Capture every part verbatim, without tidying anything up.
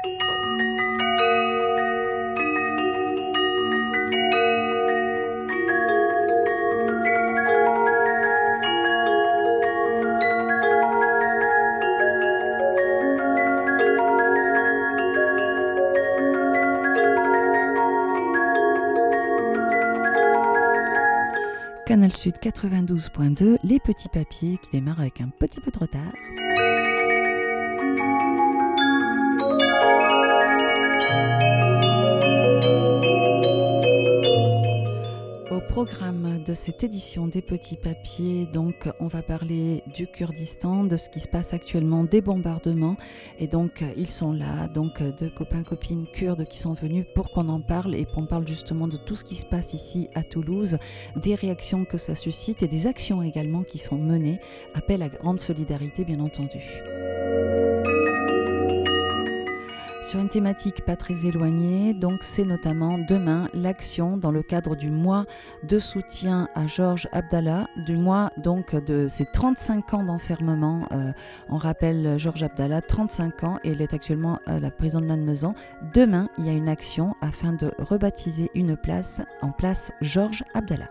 Canal Sud quatre-vingt-douze point deux, les petits papiers qui démarrent avec un petit peu de retard. Au programme de cette édition des petits papiers, donc on va parler du Kurdistan, de ce qui se passe actuellement, des bombardements, et donc ils sont là, donc de copains copines kurdes qui sont venus pour qu'on en parle et qu'on parle justement de tout ce qui se passe ici à Toulouse, des réactions que ça suscite et des actions également qui sont menées. Appel à grande solidarité bien entendu. Sur une thématique pas très éloignée, donc c'est notamment demain l'action dans le cadre du mois de soutien à Georges Abdallah, du mois donc de ses trente-cinq ans d'enfermement. Euh, on rappelle Georges Abdallah, trente-cinq ans, et il est actuellement à la prison de Lannemezan. Demain, il y a une action afin de rebaptiser une place en place Georges Abdallah.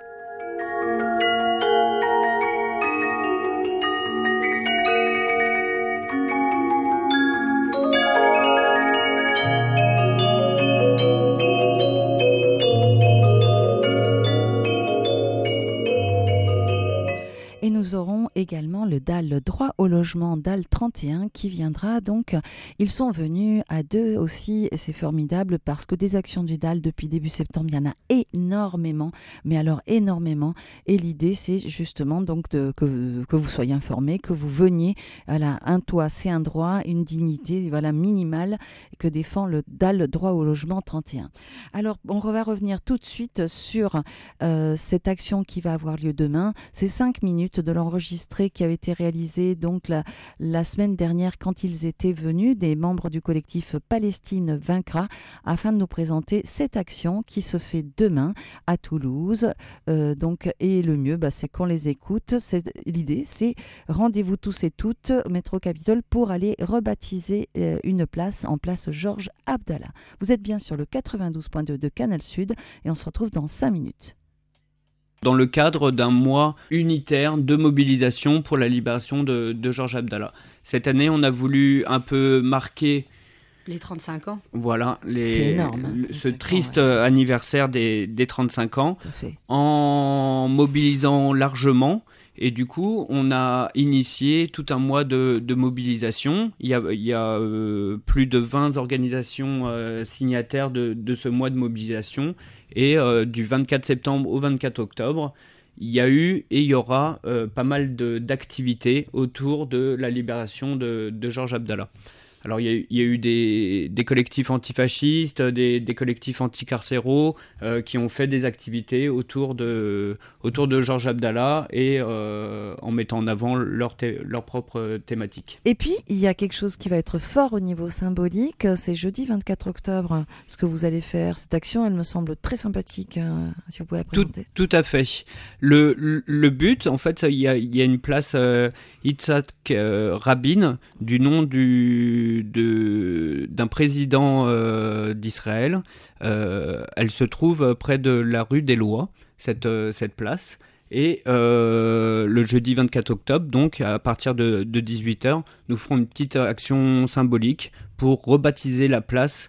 Et nous aurons également le D A L, le droit au logement D A L trente et un, qui viendra. Donc, ils sont venus à deux aussi, et c'est formidable parce que des actions du D A L depuis début septembre, il y en a énormément, mais alors énormément. Et l'idée, c'est justement donc de, que, que vous soyez informés, que vous veniez. Voilà, un toit, c'est un droit, une dignité, voilà, minimale, que défend le D A L, le droit au logement trente et un. Alors, on va revenir tout de suite sur euh, cette action qui va avoir lieu demain. C'est cinq minutes de l'enregistré qui avait été réalisé donc la, la semaine dernière quand ils étaient venus, des membres du collectif Palestine Vaincra, afin de nous présenter cette action qui se fait demain à Toulouse. Euh, donc, et le mieux, bah, c'est qu'on les écoute. C'est, l'idée, c'est rendez-vous tous et toutes au métro Capitole pour aller rebaptiser euh, une place en place Georges Abdallah. Vous êtes bien sur le quatre-vingt-douze point deux de Canal Sud et on se retrouve dans cinq minutes. Dans le cadre d'un mois unitaire de mobilisation pour la libération de, de Georges Abdallah. Cette année, on a voulu un peu marquer... Les trente-cinq ans. Voilà, les, c'est énorme, hein, ce triste ans, ouais. anniversaire des, des trente-cinq ans, en mobilisant largement. Et du coup, on a initié tout un mois de, de mobilisation. Il y a, il y a euh, plus de vingt organisations euh, signataires de, de ce mois de mobilisation. Et euh, du vingt-quatre septembre au vingt-quatre octobre, il y a eu et il y aura euh, pas mal de, d'activités autour de la libération de, de Georges Abdallah. Alors, il y a, il y a eu des, des collectifs antifascistes, des, des collectifs anticarcéraux euh, qui ont fait des activités autour de, autour de Georges Abdallah et euh, en mettant en avant leur, thé, leur propre thématique. Et puis, il y a quelque chose qui va être fort au niveau symbolique. C'est jeudi vingt-quatre octobre, ce que vous allez faire. Cette action, elle me semble très sympathique, euh, si vous pouvez la présenter. Tout, tout à fait. Le, le, le but, en fait, il y a, il y a une place euh, Yitzhak euh, Rabin, du nom du... De, d'un président euh, d'Israël. Euh, elle se trouve près de la rue des Lois, cette, euh, cette place. Et euh, le jeudi vingt-quatre octobre, donc à partir de, de dix-huit heures, nous ferons une petite action symbolique pour rebaptiser la place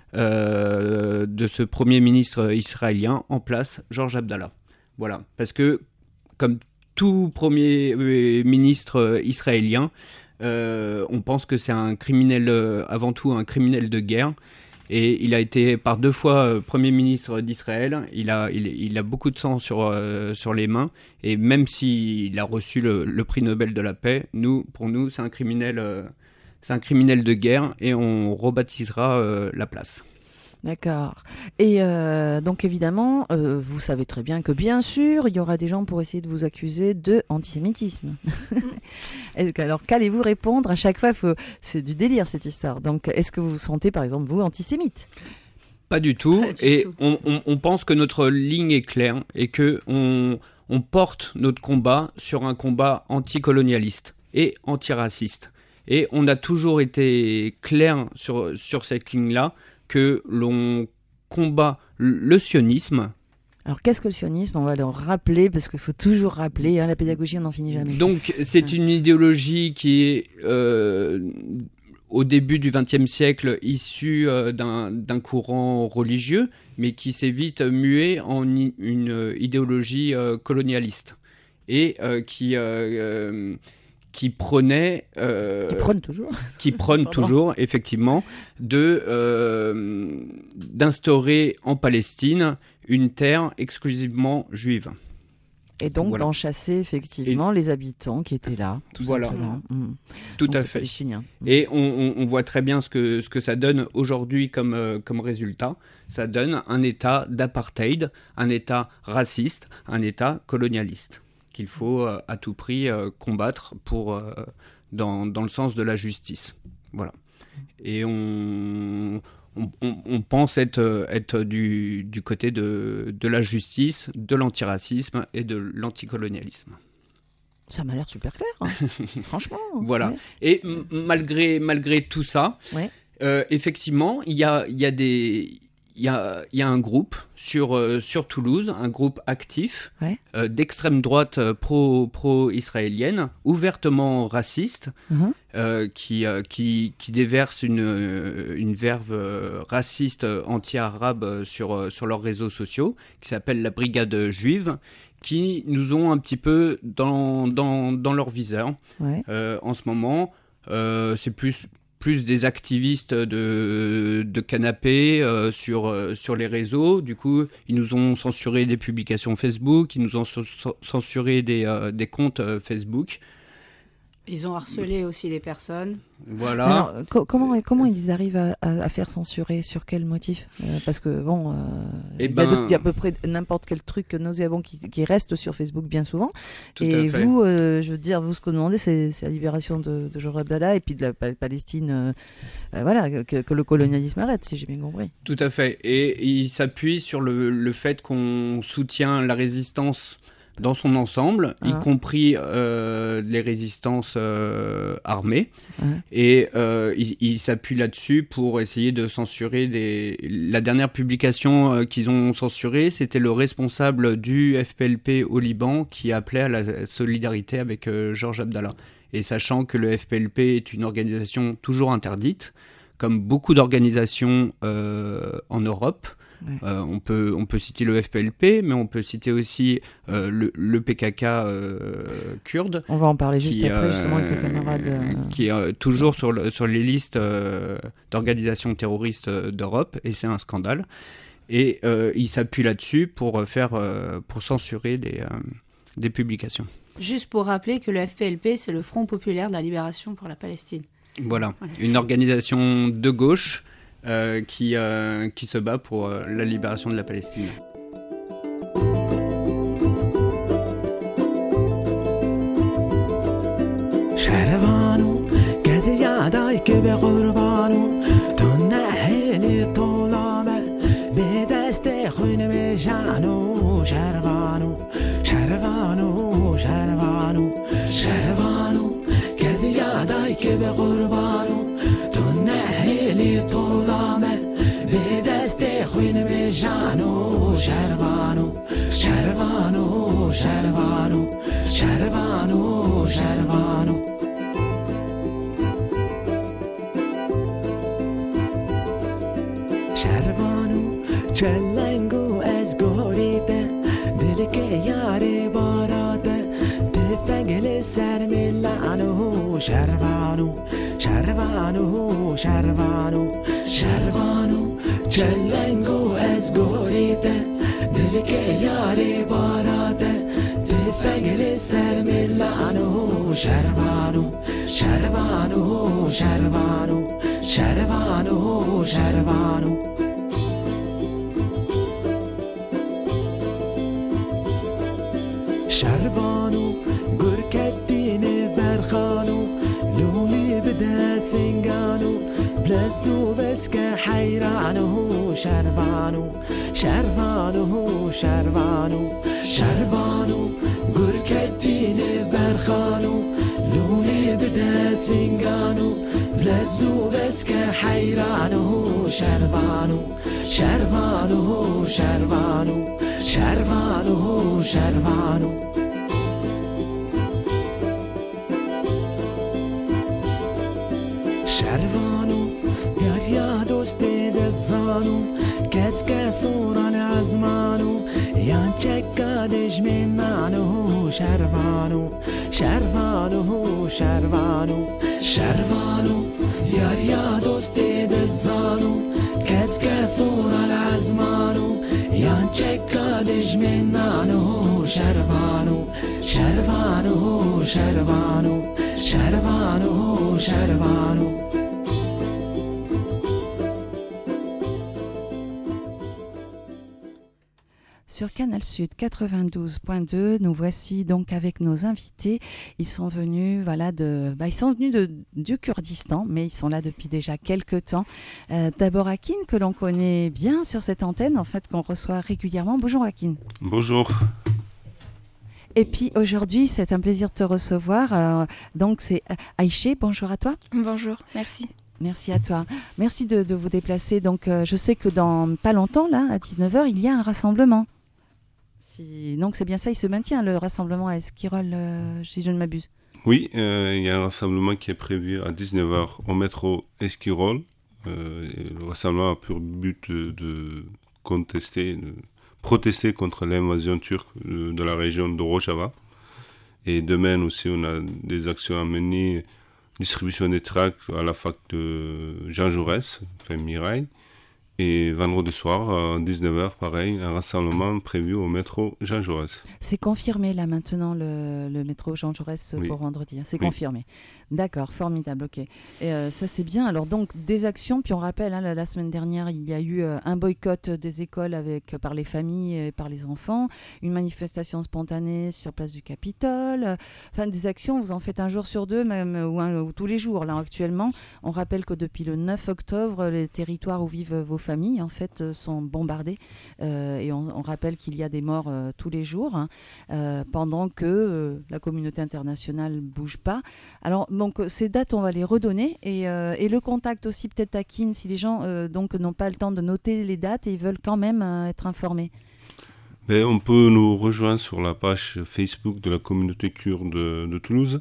euh, de ce premier ministre israélien en place Georges Abdallah. Voilà, parce que comme tout premier ministre israélien, Euh, on pense que c'est un criminel, euh, avant tout un criminel de guerre, et il a été par deux fois euh, Premier ministre d'Israël. Il a, il, il a beaucoup de sang sur, euh, sur les mains, et même s'il a reçu le, le prix Nobel de la paix, nous, pour nous, c'est un criminel, euh, c'est un criminel de guerre, et on rebaptisera euh, la place. D'accord. Et euh, donc évidemment, euh, vous savez très bien que bien sûr, il y aura des gens pour essayer de vous accuser de antisémitisme. Est-ce que, alors qu'allez-vous répondre à chaque fois faut, c'est du délire cette histoire. Donc est-ce que vous vous sentez par exemple vous antisémite ? Pas du tout. Pas du et tout. On, on, on pense que notre ligne est claire et que on, on porte notre combat sur un combat anticolonialiste et antiraciste. Et on a toujours été clair sur, sur cette ligne-là, que l'on combat le sionisme. Alors, qu'est-ce que le sionisme ? On va le rappeler, parce qu'il faut toujours rappeler, hein, la pédagogie, on n'en finit jamais. Donc, c'est une idéologie qui est, euh, au début du vingtième siècle, issue euh, d'un, d'un courant religieux, mais qui s'est vite mué en i- une idéologie euh, colonialiste. Et euh, qui... Euh, euh, qui prônait, euh, Qui prône toujours. qui prône toujours, effectivement, de, euh, d'instaurer en Palestine une terre exclusivement juive. Et donc Voilà. d'en chasser effectivement Et... les habitants qui étaient là, tout voilà. simplement. Mmh. Tout donc, à fait. Mmh. Et on, on, on voit très bien ce que, ce que ça donne aujourd'hui comme, euh, comme résultat. Ça donne un état d'apartheid, un état raciste, un état colonialiste, qu'il faut euh, à tout prix euh, combattre pour, euh, dans, dans le sens de la justice. Voilà. Et on, on, on, on pense être, être du, du côté de, de la justice, de l'antiracisme et de l'anticolonialisme. Ça m'a l'air super clair, hein. Franchement. Voilà. Ouais. Et m- malgré, malgré tout ça, Ouais. euh, effectivement, il y a, il y a des... Il y a, il y a un groupe sur, euh, sur Toulouse, un groupe actif Ouais. euh, d'extrême droite euh, pro, pro-israélienne, ouvertement raciste, Mmh. euh, qui, euh, qui, qui déverse une, euh, une verve euh, raciste euh, anti-arabe euh, sur, euh, sur leurs réseaux sociaux, qui s'appelle la Brigade Juive, qui nous ont un petit peu dans, dans, dans leur viseur. Ouais. Euh, en ce moment, euh, c'est plus... plus des activistes de, de canapé euh, sur, euh, sur les réseaux. Du coup, ils nous ont censuré des publications Facebook, ils nous ont so- censuré des, euh, des comptes euh, Facebook. Ils ont harcelé aussi des personnes. Voilà. Alors, co- comment, comment ils arrivent à, à, à faire censurer ? Sur quel motif ? euh, Parce que, bon, euh, Eh il y a ben- de- il y a à peu près n'importe quel truc nauséabond qui, qui reste sur Facebook bien souvent. Tout et à fait. vous, euh, je veux dire, vous, ce que vous demandez, c'est, c'est la libération de, de Georges Abdallah et puis de la pa- Palestine, euh, euh, voilà, que, que le colonialisme arrête, si j'ai bien compris. Tout à fait. Et il s'appuie sur le, le fait qu'on soutient la résistance dans son ensemble, Ah. y compris euh, les résistances euh, armées. Ouais. Et euh, il, il s'appuie là-dessus pour essayer de censurer des... La dernière publication euh, qu'ils ont censurée, c'était le responsable du F P L P au Liban qui appelait à la solidarité avec euh, Georges Abdallah. Et sachant que le F P L P est une organisation toujours interdite, comme beaucoup d'organisations euh, en Europe. Ouais. Euh, on, peut, on peut citer le F P L P, mais on peut citer aussi euh, le, le P K K euh, kurde. On va en parler juste Qui, après, euh, justement, avec les camarades. euh, qui est euh, toujours sur, le, sur les listes euh, d'organisations terroristes euh, d'Europe, et c'est un scandale. Et euh, il s'appuie là-dessus pour, faire, euh, pour censurer des, euh, des publications. Juste pour rappeler que le F P L P, c'est le Front populaire de la libération pour la Palestine. Voilà, Voilà. une organisation de gauche euh, qui, euh, qui se bat pour euh, la libération de la Palestine. شهروانو کسی یادای که به قربانو تو نهیلی طولامه به دست خون میشانو شهروانو شهروانو شهروانو شهروانو کسی یادای که به قربانو تو نهیلی طولامه به دست خون میشانو شهروانو شهروانو شهروانو شهروانو شهروانو شهروانو چلنگو از گوریده دل که یاری باراده تفنگل سر میلانو شهروانو شهروانو شهروانو شهروانو چلنگو از گوریده دل که یاری باراده تفنگل سر میلانو شهروانو شهروانو شهروانو شهروانو شهروانو شهروانو گرکتین برخانو لولی بده سنگانو بلزو بس که حیرانو شهروانو شهروانو شهروانو شهروانو گرکتین برخانو لولي بدا سنغانو بلزو بسكا حيرانو شربانو شربانو شربانو شربانو شربانو شربانو دريا دوستي دزانو كسكا صورة عزمانو يانشكا دجمنانو شربانو شربانو شربانو شربانو دريا دوستي دزانو كسكا صورة عزمانو يانشكا دجمنانو شربانو شربانو شربانو شربانو شربانو Sur Canal Sud quatre-vingt-douze point deux, nous voici donc avec nos invités. Ils sont venus, voilà, de, bah, ils sont venus de, du Kurdistan, mais ils sont là depuis déjà quelques temps. Euh, d'abord Akin, que l'on connaît bien sur cette antenne, en fait, qu'on reçoit régulièrement. Bonjour Akin. Bonjour. Et puis aujourd'hui, c'est un plaisir de te recevoir. Euh, donc c'est Aïché, bonjour à toi. Bonjour, merci. Merci à toi. Merci de, de vous déplacer. Donc euh, je sais que dans pas longtemps, là, à dix-neuf heures, il y a un rassemblement. Si... Donc c'est bien ça, il se maintient le rassemblement à Esquirol, euh, si je ne m'abuse. Oui, euh, il y a un rassemblement qui est prévu à dix-neuf heures au métro Esquirol. Euh, le rassemblement a pour but de, de contester, de protester contre l'invasion turque de, de la région de Rojava. Et demain aussi, on a des actions à mener, distribution des tracts à la fac de Jean Jaurès, enfin Mirail. Et vendredi soir, à dix-neuf heures, pareil, un rassemblement prévu au métro Jean Jaurès. C'est confirmé là maintenant le, le métro Jean Jaurès oui. pour vendredi. C'est oui. confirmé. D'accord, formidable, ok. Et euh, ça c'est bien. Alors donc des actions, puis on rappelle, hein, la, la semaine dernière, il y a eu euh, un boycott des écoles avec, par les familles et par les enfants, une manifestation spontanée sur place du Capitole. Enfin des actions, vous en faites un jour sur deux, même, ou, un, ou tous les jours là actuellement. On rappelle que depuis le neuf octobre, les territoires où vivent vos familles en fait sont bombardées euh, et on, on rappelle qu'il y a des morts euh, tous les jours hein, euh, pendant que euh, la communauté internationale bouge pas. Alors donc ces dates on va les redonner et, euh, et le contact aussi peut-être à Kin si les gens euh, donc n'ont pas le temps de noter les dates et ils veulent quand même euh, être informés. Ben, on peut nous rejoindre sur la page Facebook de la communauté kurde de, de Toulouse.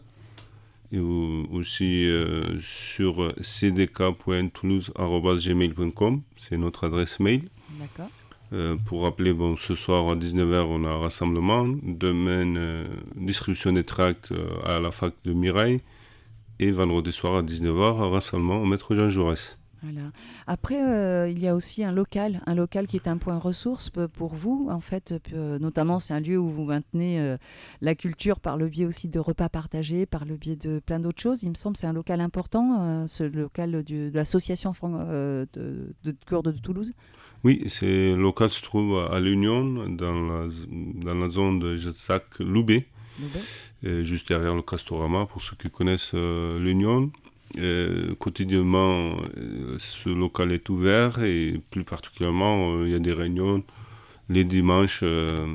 Et aussi euh, sur c d k point toulouse arobase gmail point com, c'est notre adresse mail. D'accord. Euh, pour rappeler, bon, ce soir à dix-neuf heures, on a un rassemblement. Demain, euh, distribution des tracts euh, à la fac de Mirail. Et vendredi soir à dix-neuf heures, un rassemblement au métro Jean Jaurès. Voilà. Après, euh, il y a aussi un local, un local qui est un point ressource pour vous, en fait, euh, notamment c'est un lieu où vous maintenez euh, la culture par le biais aussi de repas partagés, par le biais de plein d'autres choses. Il me semble que c'est un local important, euh, ce local du, de l'association euh, de, de Kurdes de Toulouse. Oui, ce local se trouve à l'Union, dans la, dans la zone de Jacques-Loubet, juste derrière le Castorama, pour ceux qui connaissent euh, l'Union. Euh, quotidiennement, euh, ce local est ouvert et plus particulièrement, il euh, y a des réunions les dimanches, euh,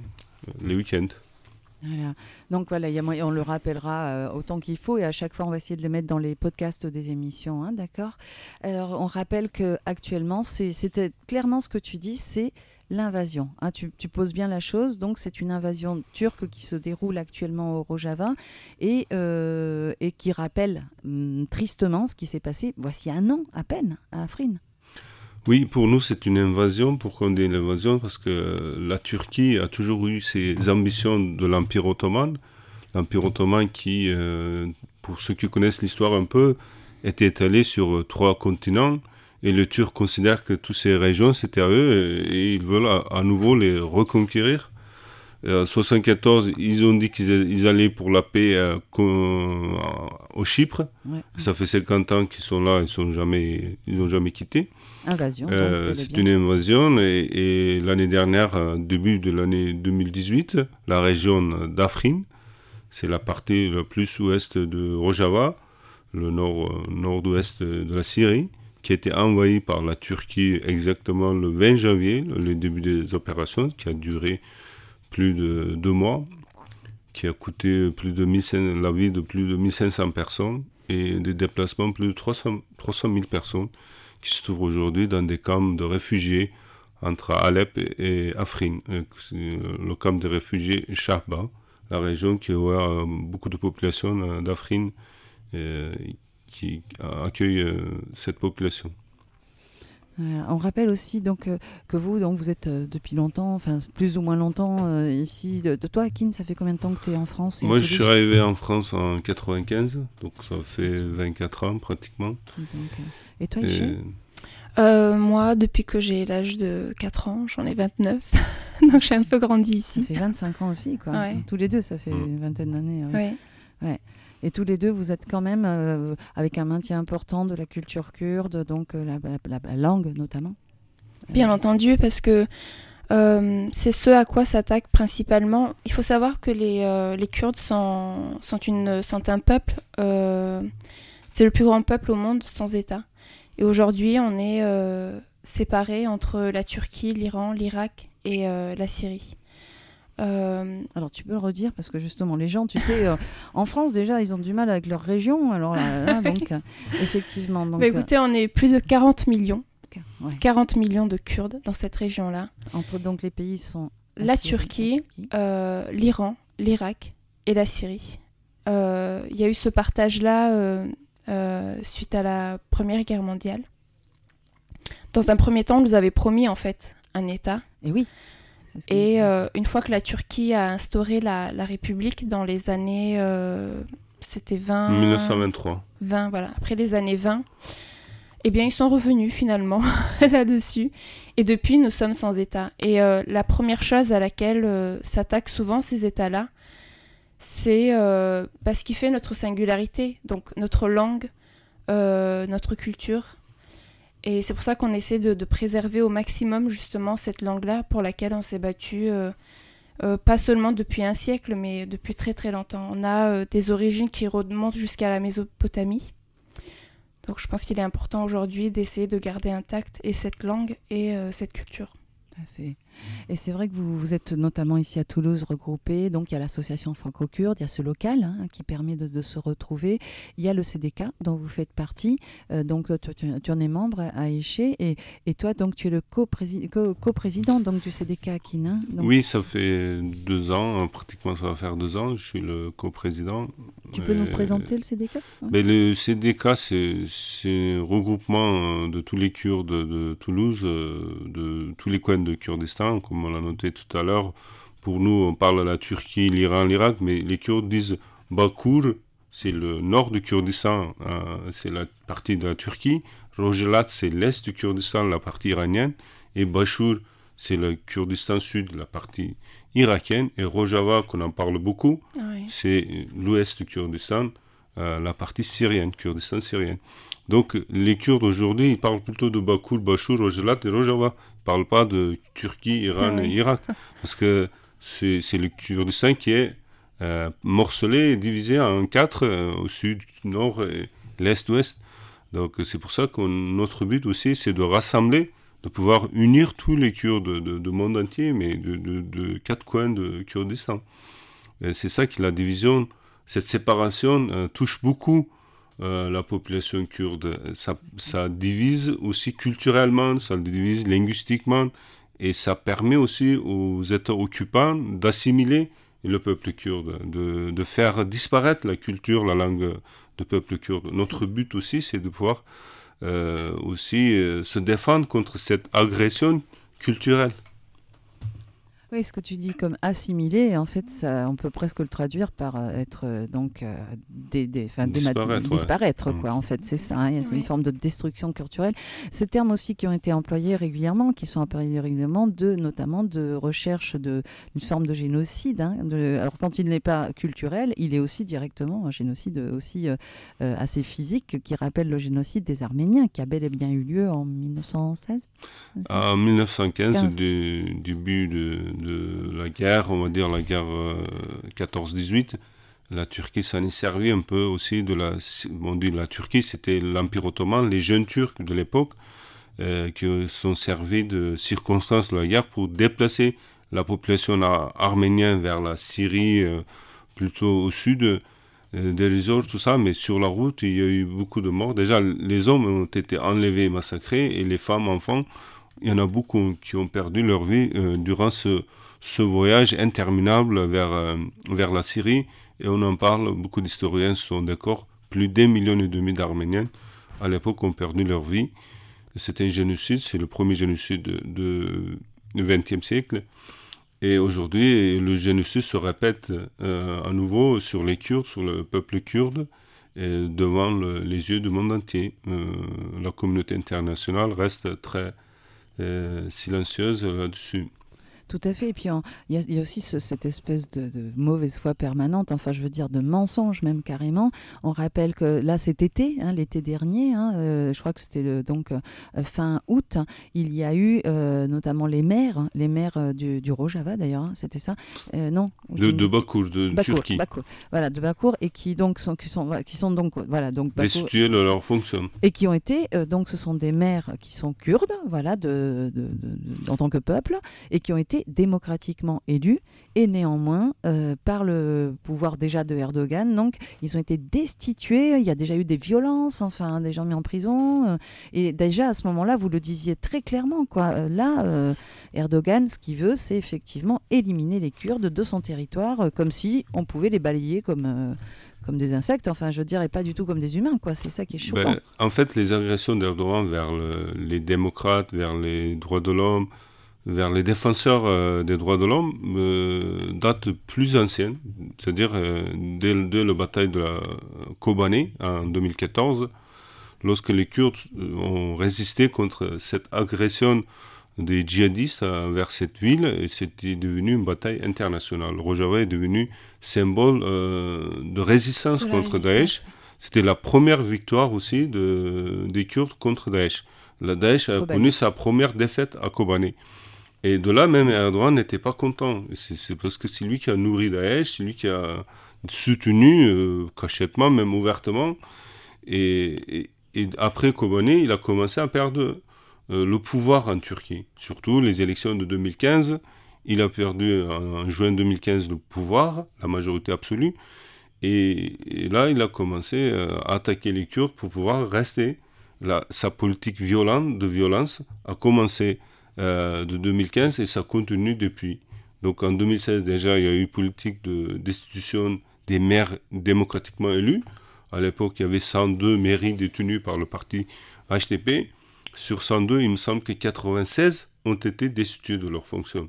les week-ends. Voilà. Donc voilà, y a, on le rappellera euh, autant qu'il faut et à chaque fois on va essayer de le mettre dans les podcasts des émissions, hein, d'accord ? Alors on rappelle qu'actuellement, c'est, c'était clairement ce que tu dis, c'est l'invasion. Hein, tu, tu poses bien la chose, donc c'est une invasion turque qui se déroule actuellement au Rojava et, euh, et qui rappelle hum, tristement ce qui s'est passé voici un an à peine à Afrin. Oui, pour nous c'est une invasion. Pourquoi on dit une invasion ? Parce que la Turquie a toujours eu ses ambitions de l'Empire ottoman. L'Empire ottoman qui, euh, pour ceux qui connaissent l'histoire un peu, était étalé sur trois continents. Et les Turcs considèrent que toutes ces régions, c'était à eux, et, et ils veulent à, à nouveau les reconquérir. En mille neuf cent soixante-quatorze, ils ont dit qu'ils ils allaient pour la paix euh, au Chypre. Ouais. Ça fait cinquante ans qu'ils sont là, ils n'ont jamais, ils jamais quitté. Invasion. Euh, c'est une invasion, et, et l'année dernière, début de l'année deux mille dix-huit, la région d'Afrin, c'est la partie la plus ouest de Rojava, le nord, nord-ouest de la Syrie, qui a été envahi par la Turquie exactement le vingt janvier, le début des opérations, qui a duré plus de deux mois. qui a coûté plus de mille cinq cents, la vie de plus de mille cinq cents personnes et des déplacements de plus de trois cent mille personnes qui se trouvent aujourd'hui dans des camps de réfugiés entre Alep et, et Afrin. Le camp de réfugiés Shahba, la région qui a beaucoup de population d'Afrin euh, qui accueille euh, cette population. Euh, on rappelle aussi donc euh, que vous donc vous êtes euh, depuis longtemps, enfin plus ou moins longtemps euh, ici. De, de toi, Akin, ça fait combien de temps que tu es en France? Moi, je suis arrivé en France en quatre-vingt-quinze, donc ça fait vingt-quatre ans pratiquement. Donc, euh, et toi, Isha? euh, Moi, depuis que j'ai l'âge de quatre ans, j'en ai vingt-neuf, donc j'ai un peu grandi ici. Ça fait vingt-cinq ans aussi, quoi. Ouais. Tous les deux, ça fait mmh. une vingtaine d'années. Ouais. Ouais. Ouais. Et tous les deux, vous êtes quand même euh, avec un maintien important de la culture kurde, donc euh, la, la, la, la langue notamment. Bien euh... entendu, parce que euh, c'est ce à quoi s'attaque principalement. Il faut savoir que les, euh, les Kurdes sont, sont, une, sont un peuple, euh, c'est le plus grand peuple au monde sans État. Et aujourd'hui, on est euh, séparés entre la Turquie, l'Iran, l'Irak et euh, la Syrie. Euh... Alors tu peux le redire parce que justement les gens, tu sais, euh, en France déjà ils ont du mal avec leur région, alors là, là donc euh, effectivement. Donc, bah, écoutez, on est plus de quarante millions, okay, ouais. quarante millions de Kurdes dans cette région-là. Entre donc les pays sont la Turquie, la Turquie. Euh, l'Iran, l'Irak et la Syrie. Il euh, y a eu ce partage-là euh, euh, suite à la Première Guerre mondiale. Dans un premier temps, on nous avait promis en fait un État. Et oui. Et euh, une fois que la Turquie a instauré la, la République dans les années, euh, c'était vingt... mille neuf cent vingt-trois. vingt, voilà. Après les années vingt, eh bien, ils sont revenus finalement là-dessus. Et depuis, nous sommes sans État. Et euh, la première chose à laquelle euh, s'attaquent souvent ces États-là, c'est euh, bah, ce qui fait notre singularité, donc notre langue, euh, notre culture. Et c'est pour ça qu'on essaie de, de préserver au maximum justement cette langue-là pour laquelle on s'est battu, euh, euh, pas seulement depuis un siècle, mais depuis très très longtemps. On a euh, des origines qui remontent jusqu'à la Mésopotamie. Donc je pense qu'il est important aujourd'hui d'essayer de garder intacte et cette langue et euh, cette culture. Tout à fait. Et c'est vrai que vous, vous êtes notamment ici à Toulouse regroupés, donc il y a l'association franco-kurde, il y a ce local hein, qui permet de, de se retrouver, il y a le C D K dont vous faites partie, euh, donc tu, tu, tu en es membre à Éché, et, et toi donc tu es le coprésident co, co donc, du C D K Akin. Hein, donc... Oui, ça fait deux ans, pratiquement ça va faire deux ans, je suis le coprésident. Tu peux et... nous présenter le C D K hein? Mais le C D K, c'est, c'est un regroupement de tous les Kurdes de, de Toulouse, de tous les coins de Kurdistan, comme on l'a noté tout à l'heure. Pour nous, on parle de la Turquie, l'Iran, l'Irak, mais les Kurdes disent Bakour, c'est le nord du Kurdistan, euh, c'est la partie de la Turquie. Rojelat, c'est l'est du Kurdistan, la partie iranienne. Et Bachour, c'est le Kurdistan sud, la partie irakienne. Et Rojava, qu'on en parle beaucoup, oui. c'est l'ouest du Kurdistan, euh, la partie syrienne, Kurdistan syrienne. Donc les Kurdes aujourd'hui, ils parlent plutôt de Bakour, Bachour, Rojelat et Rojava. Ils ne parlent pas de Turquie, Iran oui. et Irak. Parce que c'est, c'est le Kurdistan qui est euh, morcelé et divisé en quatre, euh, au sud, nord, et l'est, ouest. Donc c'est pour ça que notre but aussi, c'est de rassembler, de pouvoir unir tous les Kurdes de, de monde entier, mais de, de, de quatre coins de Kurdistan. Et c'est ça que la division, cette séparation euh, touche beaucoup Euh, la population kurde. Ça, ça divise aussi culturellement, ça divise linguistiquement, et ça permet aussi aux États occupants d'assimiler le peuple kurde, de, de faire disparaître la culture, la langue du peuple kurde. Notre but aussi, c'est de pouvoir euh, aussi euh, se défendre contre cette agression culturelle. Oui, ce que tu dis comme assimiler, en fait, ça, on peut presque le traduire par euh, être euh, donc euh, des, des, disparaître, des, disparaître ouais. quoi. En fait, c'est ça. Hein, c'est oui. une forme de destruction culturelle. Ce terme aussi qui ont été employés régulièrement, qui sont employés régulièrement, de notamment de recherche de d'une forme de génocide. Hein, de, alors quand il n'est pas culturel, il est aussi directement un génocide aussi euh, euh, assez physique, qui rappelle le génocide des Arméniens, qui a bel et bien eu lieu en mille neuf cent seize. En mille neuf cent quinze, du début de de la guerre, on va dire la guerre euh, quatorze dix-huit, la Turquie s'en est servi un peu aussi de la... On dit la Turquie, c'était l'Empire ottoman, les jeunes Turcs de l'époque, euh, qui sont servis de circonstances de la guerre pour déplacer la population ar- arménienne vers la Syrie, euh, plutôt au sud euh, des resorts, tout ça, mais sur la route, il y a eu beaucoup de morts. Déjà, les hommes ont été enlevés, massacrés, et les femmes, enfants, il y en a beaucoup qui ont perdu leur vie euh, durant ce, ce voyage interminable vers, euh, vers la Syrie. Et on en parle, beaucoup d'historiens sont d'accord, plus d'un million et demi d'Arméniens, à l'époque, ont perdu leur vie. C'était un génocide, c'est le premier génocide de, de, du vingtième siècle. Et aujourd'hui, le génocide se répète euh, à nouveau sur les Kurdes, sur le peuple kurde, et devant le, les yeux du monde entier. Euh, la communauté internationale reste très euh, silencieuse là-dessus. Tout à fait. Et puis, il y, y a aussi ce, cette espèce de, de mauvaise foi permanente, enfin, je veux dire, de mensonge même carrément. On rappelle que là, cet été, hein, l'été dernier, hein, euh, je crois que c'était le, donc euh, fin août, il y a eu euh, notamment les maires, les maires euh, du, du Rojava d'ailleurs, hein, c'était ça euh, Non De, de Bakour, de Bakour, Turquie. Bakour, voilà, de Bakour, et qui donc sont, qui sont, qui sont donc, voilà, donc Bakour, destitués de leur fonction. Et qui ont été, euh, donc ce sont des maires qui sont kurdes, voilà, de, de, de, de, en tant que peuple, et qui ont été démocratiquement élus, et néanmoins euh, par le pouvoir déjà de Erdogan, donc ils ont été destitués, il y a déjà eu des violences, enfin des gens mis en prison, euh, et déjà à ce moment-là vous le disiez très clairement, quoi. Euh, là euh, Erdogan, ce qu'il veut, c'est effectivement éliminer les Kurdes de son territoire, euh, comme si on pouvait les balayer comme euh, comme des insectes, enfin je veux dire, et pas du tout comme des humains, quoi. C'est ça qui est choquant. Ben, en fait, les agressions d'Erdogan vers le, les démocrates, vers les droits de l'homme, vers les défenseurs euh, des droits de l'homme euh, datent plus anciennes, c'est-à-dire euh, dès, dès la bataille de la Kobané en deux mille quatorze, lorsque les Kurdes ont résisté contre cette agression des djihadistes euh, vers cette ville, et c'était devenu une bataille internationale. Rojava est devenu symbole euh, de résistance de contre résistance. Daesh. C'était la première victoire aussi de, des Kurdes contre Daesh. La Daesh a Kobané. connu sa première défaite à Kobané. Et de là, même Erdogan n'était pas content. C'est, c'est parce que c'est lui qui a nourri Daesh, c'est lui qui a soutenu, euh, cachètement, même ouvertement. Et, et, et après Kobané, il a commencé à perdre euh, le pouvoir en Turquie. Surtout les élections de deux mille quinze. Il a perdu en, en juin deux mille quinze le pouvoir, la majorité absolue. Et, et là, il a commencé euh, à attaquer les Kurdes pour pouvoir rester. La, sa politique violente, de violence a commencé Euh, de deux mille quinze et ça continue depuis. Donc en deux mille seize déjà il y a eu politique de destitution des maires démocratiquement élus. À l'époque il y avait cent deux mairies détenues par le parti H D P. Sur cent deux il me semble que quatre-vingt-seize ont été destitués de leurs fonctions.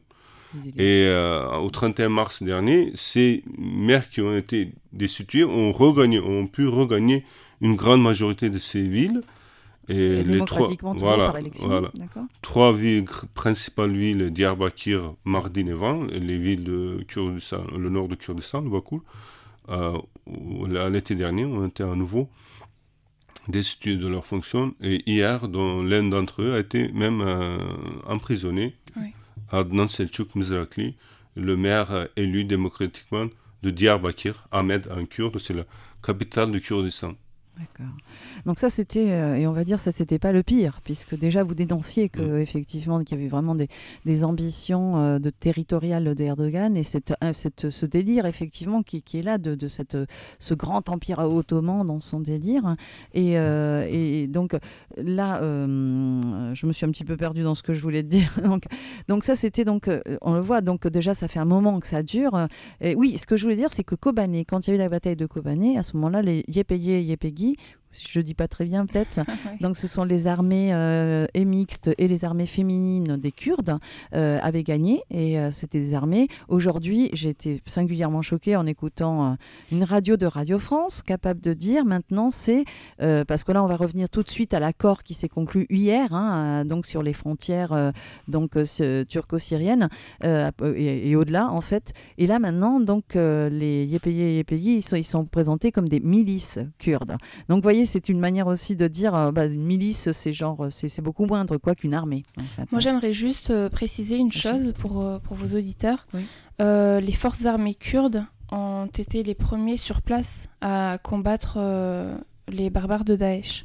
Et euh, au trente et un mars dernier, ces maires qui ont été destitués ont, regagné, ont pu regagner une grande majorité de ces villes. Et, et les trois, voilà, par élection, voilà. Trois villes, principales villes, Diyarbakir, Mardin et Van, les villes de Kurdistan, le nord de Kurdistan, le Bakour, euh, à l'été dernier, ont été à nouveau destitués de leurs fonctions. Et hier, dont l'un d'entre eux a été même euh, emprisonné, oui. Adnan Selçuk Mizrakli, le maire euh, élu démocratiquement de Diyarbakir, Ahmed, en kurde, c'est la capitale du Kurdistan. D'accord. Donc ça c'était, euh, et on va dire ça c'était pas le pire, puisque déjà vous dénonciez que mmh. effectivement qu'il y avait vraiment des, des ambitions euh, de territoriales d'Erdogan et cette, euh, cette, ce délire effectivement qui, qui est là de, de cette, ce grand empire ottoman dans son délire. Et, euh, et donc là, euh, je me suis un petit peu perdue dans ce que je voulais te dire. donc, donc ça c'était donc, on le voit, donc déjà ça fait un moment que ça dure. Et oui, ce que je voulais dire c'est que Kobané, quand il y a eu la bataille de Kobané, à ce moment-là les Yépéyé et Yépégui, je ne dis pas très bien peut-être, donc ce sont les armées euh, et mixtes et les armées féminines des Kurdes euh, avaient gagné et euh, c'était des armées. Aujourd'hui, j'ai été singulièrement choquée en écoutant euh, une radio de Radio France capable de dire maintenant c'est, euh, parce que là on va revenir tout de suite à l'accord qui s'est conclu hier, hein, euh, donc sur les frontières euh, donc, euh, turco-syriennes euh, et, et au-delà en fait. Et là maintenant, donc euh, les Yépéyé et Yépégui, ils sont, ils sont présentés comme des milices kurdes. Donc vous voyez, c'est une manière aussi de dire euh, bah, une milice, c'est genre c'est, c'est beaucoup moindre quoi qu'une armée. En fait. Moi, j'aimerais juste euh, préciser une chose pour euh, pour vos auditeurs. Oui. Euh, les forces armées kurdes ont été les premiers sur place à combattre euh, les barbares de Daesh.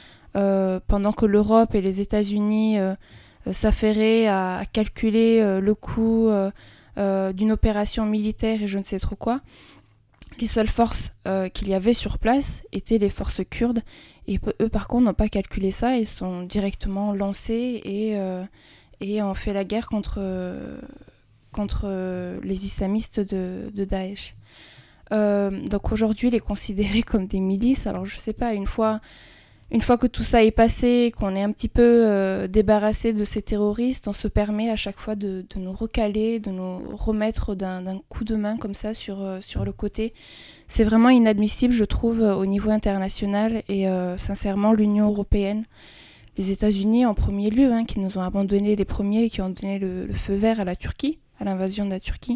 Euh, pendant que l'Europe et les États-Unis euh, euh, s'affairaient à, à calculer euh, le coût euh, euh, d'une opération militaire et je ne sais trop quoi. les seules forces euh, qu'il y avait sur place étaient les forces kurdes. Et eux, par contre, n'ont pas calculé ça et sont directement lancés et, euh, et ont fait la guerre contre, euh, contre euh, les islamistes de, de Daesh. Euh, donc aujourd'hui, il est considéré comme des milices. Alors je sais pas, une fois, une fois que tout ça est passé, qu'on est un petit peu euh, débarrassé de ces terroristes, on se permet à chaque fois de, de nous recaler, de nous remettre d'un, d'un coup de main comme ça sur, euh, sur le côté. C'est vraiment inadmissible, je trouve, au niveau international et euh, sincèrement, l'Union européenne, les États-Unis en premier lieu, hein, qui nous ont abandonnés les premiers et qui ont donné le, le feu vert à la Turquie, à l'invasion de la Turquie.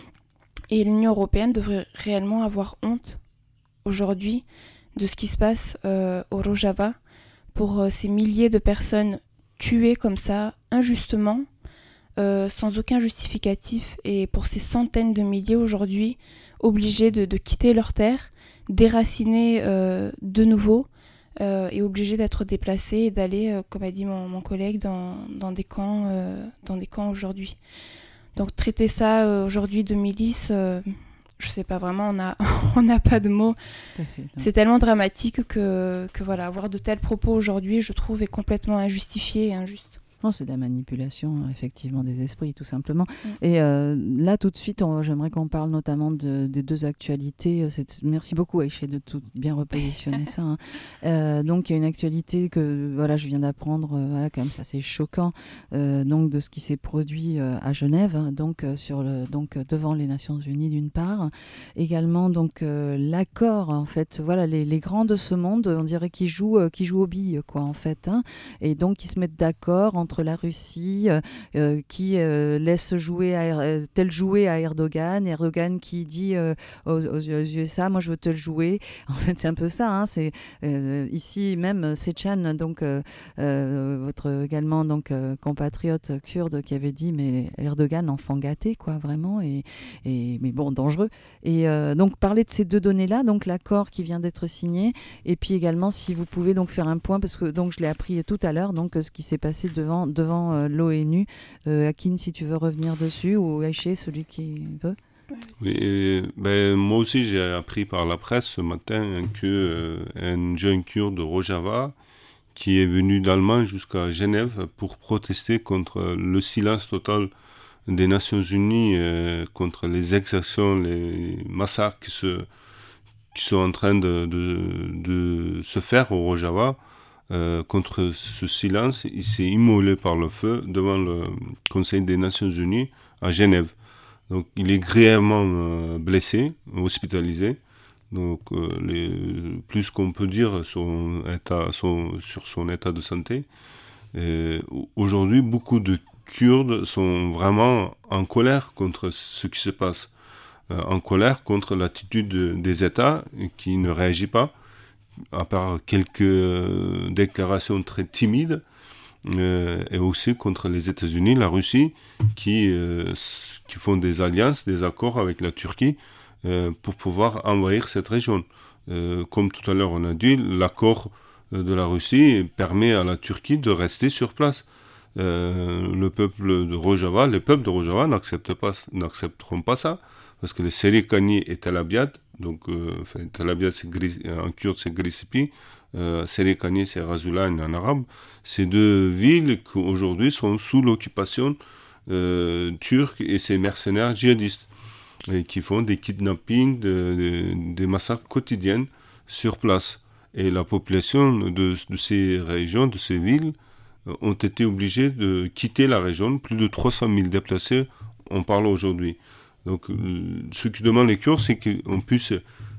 Et l'Union européenne devrait réellement avoir honte aujourd'hui de ce qui se passe euh, au Rojava pour euh, ces milliers de personnes tuées comme ça, injustement, euh, sans aucun justificatif, et pour ces centaines de milliers aujourd'hui obligés de, de quitter leur terre, déracinés euh, de nouveau, euh, et obligés d'être déplacés et d'aller, euh, comme a dit mon, mon collègue, dans, dans des camps, euh, dans des camps aujourd'hui. Donc traiter ça euh, aujourd'hui de milice, euh, je sais pas vraiment, on a on n'a pas de mots. Fait, c'est tellement dramatique que, que voilà, avoir de tels propos aujourd'hui, je trouve, est complètement injustifié et injuste. Non, c'est de la manipulation, effectivement, des esprits, tout simplement. Mm. Et euh, là, tout de suite, on, j'aimerais qu'on parle notamment de, des deux actualités. C'est, merci beaucoup, Aïché, de tout bien repositionner ça. Hein. Euh, donc, il y a une actualité que voilà, je viens d'apprendre, euh, voilà, quand même, ça c'est choquant, euh, donc, de ce qui s'est produit euh, à Genève, hein, donc, euh, sur le, donc, devant les Nations Unies, d'une part. Également, donc, euh, l'accord, en fait, voilà, les, les grands de ce monde, on dirait qu'ils jouent, euh, qu'ils jouent aux billes, quoi, en fait. Hein, et donc, ils se mettent d'accord entre entre la Russie euh, euh, qui euh, laisse jouer à, euh, tel jouet à Erdogan, Erdogan qui dit euh, aux, aux U S A, moi je veux te le jouer. En fait, c'est un peu ça. Hein, c'est euh, ici même Sechan, donc euh, euh, votre également donc euh, compatriote kurde qui avait dit mais Erdogan enfant gâté quoi vraiment et, et mais bon dangereux. Et euh, donc parler de ces deux données-là, donc l'accord qui vient d'être signé, et puis également si vous pouvez donc faire un point parce que donc je l'ai appris tout à l'heure donc ce qui s'est passé devant devant euh, l'ONU. Euh, Akin, si tu veux revenir dessus, ou Aïché, celui qui veut. Oui, et, ben, moi aussi j'ai appris par la presse ce matin que euh, un jeune kurde de Rojava qui est venu d'Allemagne jusqu'à Genève pour protester contre le silence total des Nations Unies, euh, contre les exactions, les massacres qui, se, qui sont en train de, de, de se faire au Rojava. Euh, contre ce silence, il s'est immolé par le feu devant le Conseil des Nations Unies à Genève. Donc il est grièvement euh, blessé, hospitalisé. Donc euh, les, plus qu'on peut dire son état, son, sur son état de santé. Et aujourd'hui, beaucoup de Kurdes sont vraiment en colère contre ce qui se passe. Euh, en colère contre l'attitude des États qui ne réagissent pas, à part quelques euh, déclarations très timides, euh, et aussi contre les États-Unis, la Russie, qui, euh, qui font des alliances, des accords avec la Turquie euh, pour pouvoir envahir cette région. Euh, comme tout à l'heure on a dit, l'accord de la Russie permet à la Turquie de rester sur place. Euh, le peuple de Rojava, les peuples de Rojava n'acceptent pas, n'accepteront pas ça, parce que les Serikani et Tel Abyad, donc euh, enfin, Tel Abyad c'est gris, en kurde c'est Grisipi, euh, Serikani c'est Razulain en arabe, ces deux villes qui aujourd'hui sont sous l'occupation euh, turque et ces mercenaires djihadistes, et qui font des kidnappings, de, de, des massacres quotidiens sur place. Et la population de, de ces régions, de ces villes, euh, ont été obligées de quitter la région. Plus de trois cent mille déplacés, on parle aujourd'hui. Donc, euh, ce que demandent les Kurdes, c'est qu'on puisse,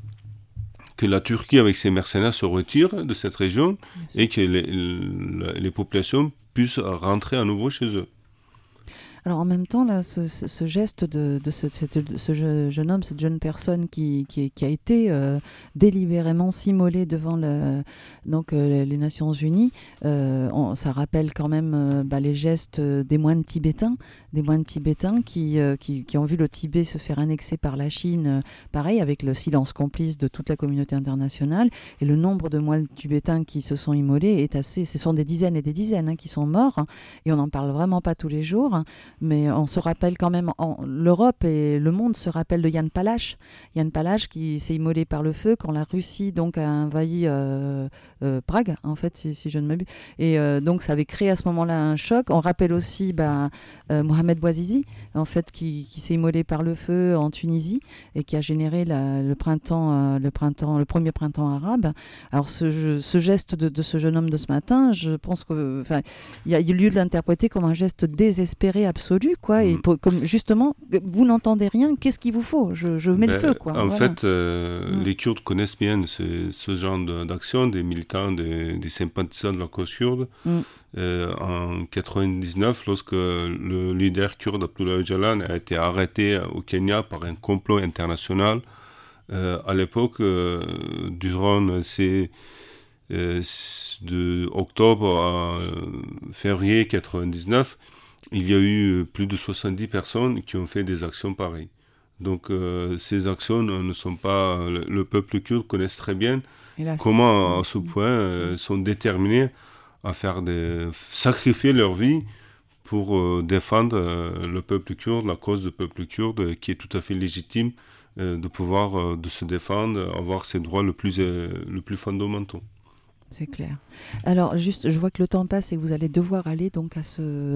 que la Turquie, avec ses mercenaires, se retire de cette région et que les, les, les populations puissent rentrer à nouveau chez eux. Alors en même temps, là, ce, ce, ce geste de, de ce, ce, ce jeune homme, cette jeune personne qui, qui, qui a été euh, délibérément immolée devant le, donc, euh, les Nations Unies, euh, on, ça rappelle quand même euh, bah, les gestes des moines tibétains, des moines tibétains qui, euh, qui, qui ont vu le Tibet se faire annexer par la Chine, euh, pareil, avec le silence complice de toute la communauté internationale, et le nombre de moines tibétains qui se sont immolés est assez, ce sont des dizaines et des dizaines hein, qui sont morts, hein, et on n'en parle vraiment pas tous les jours. mais on se rappelle quand même, en, l'Europe et le monde se rappellent de Jan Palach. Jan Palach qui s'est immolé par le feu quand la Russie donc a envahi euh, euh, Prague, en fait, si, si je ne m'abuse. Et euh, donc ça avait créé à ce moment-là un choc. On rappelle aussi bah, euh, Mohamed Bouazizi, en fait, qui, qui s'est immolé par le feu en Tunisie et qui a généré la, le printemps, euh, le printemps, le premier printemps arabe. Alors ce, ce geste de, de ce jeune homme de ce matin, je pense que, enfin, il y a eu lieu de l'interpréter comme un geste désespéré absolu, quoi. Et pour, comme justement, vous n'entendez rien, qu'est-ce qu'il vous faut ? Je, je mets ben, le feu, quoi. En voilà. fait, euh, mm. les Kurdes connaissent bien ce, ce genre de, d'action, des militants, des, des sympathisants de la cause kurde. Mm. Euh, en quatre-vingt-dix-neuf, lorsque le leader kurde Abdullah Öcalan a été arrêté au Kenya par un complot international, euh, à l'époque, euh, durant ces euh, de octobre à euh, février quatre-vingt-dix-neuf, il y a eu plus de soixante-dix personnes qui ont fait des actions pareilles. Donc euh, ces actions ne sont pas... Le, le peuple kurde connaît très bien Hélas. comment à ce point euh, sont déterminés à faire des, sacrifier leur vie pour euh, défendre euh, le peuple kurde, la cause du peuple kurde, euh, qui est tout à fait légitime euh, de pouvoir euh, de se défendre, avoir ses droits le plus, euh, le plus fondamentaux. C'est clair. Alors, juste, je vois que le temps passe et que vous allez devoir aller donc à ce,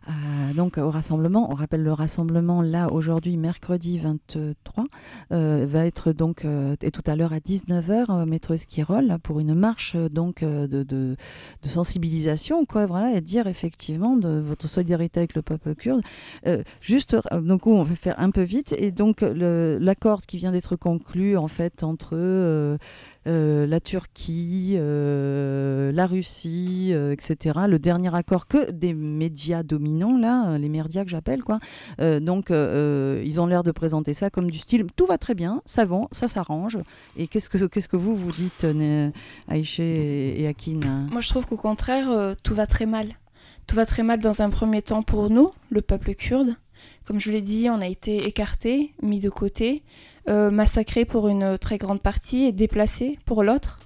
à, donc au rassemblement. On rappelle le rassemblement là aujourd'hui, mercredi vingt-trois, euh, va être donc euh, et tout à l'heure à dix-neuf heures euh, métro Esquirol pour une marche donc euh, de, de, de sensibilisation, quoi, voilà, et dire effectivement de votre solidarité avec le peuple kurde. Euh, juste, euh, donc on va faire un peu vite et donc le, l'accord qui vient d'être conclu en fait entre euh, Euh, la Turquie, euh, la Russie, euh, et cetera. Le dernier accord que des médias dominants, là, les médias que j'appelle, quoi. Euh, donc, euh, ils ont l'air de présenter ça comme du style tout va très bien, ça va, ça s'arrange. Et qu'est-ce que, qu'est-ce que vous vous dites, euh, Aïché et, et Akin ? Moi, je trouve qu'au contraire, euh, tout va très mal. Tout va très mal dans un premier temps pour nous, le peuple kurde. Comme je l'ai dit, on a été écartés, mis de côté, euh, massacrés pour une très grande partie et déplacés pour l'autre.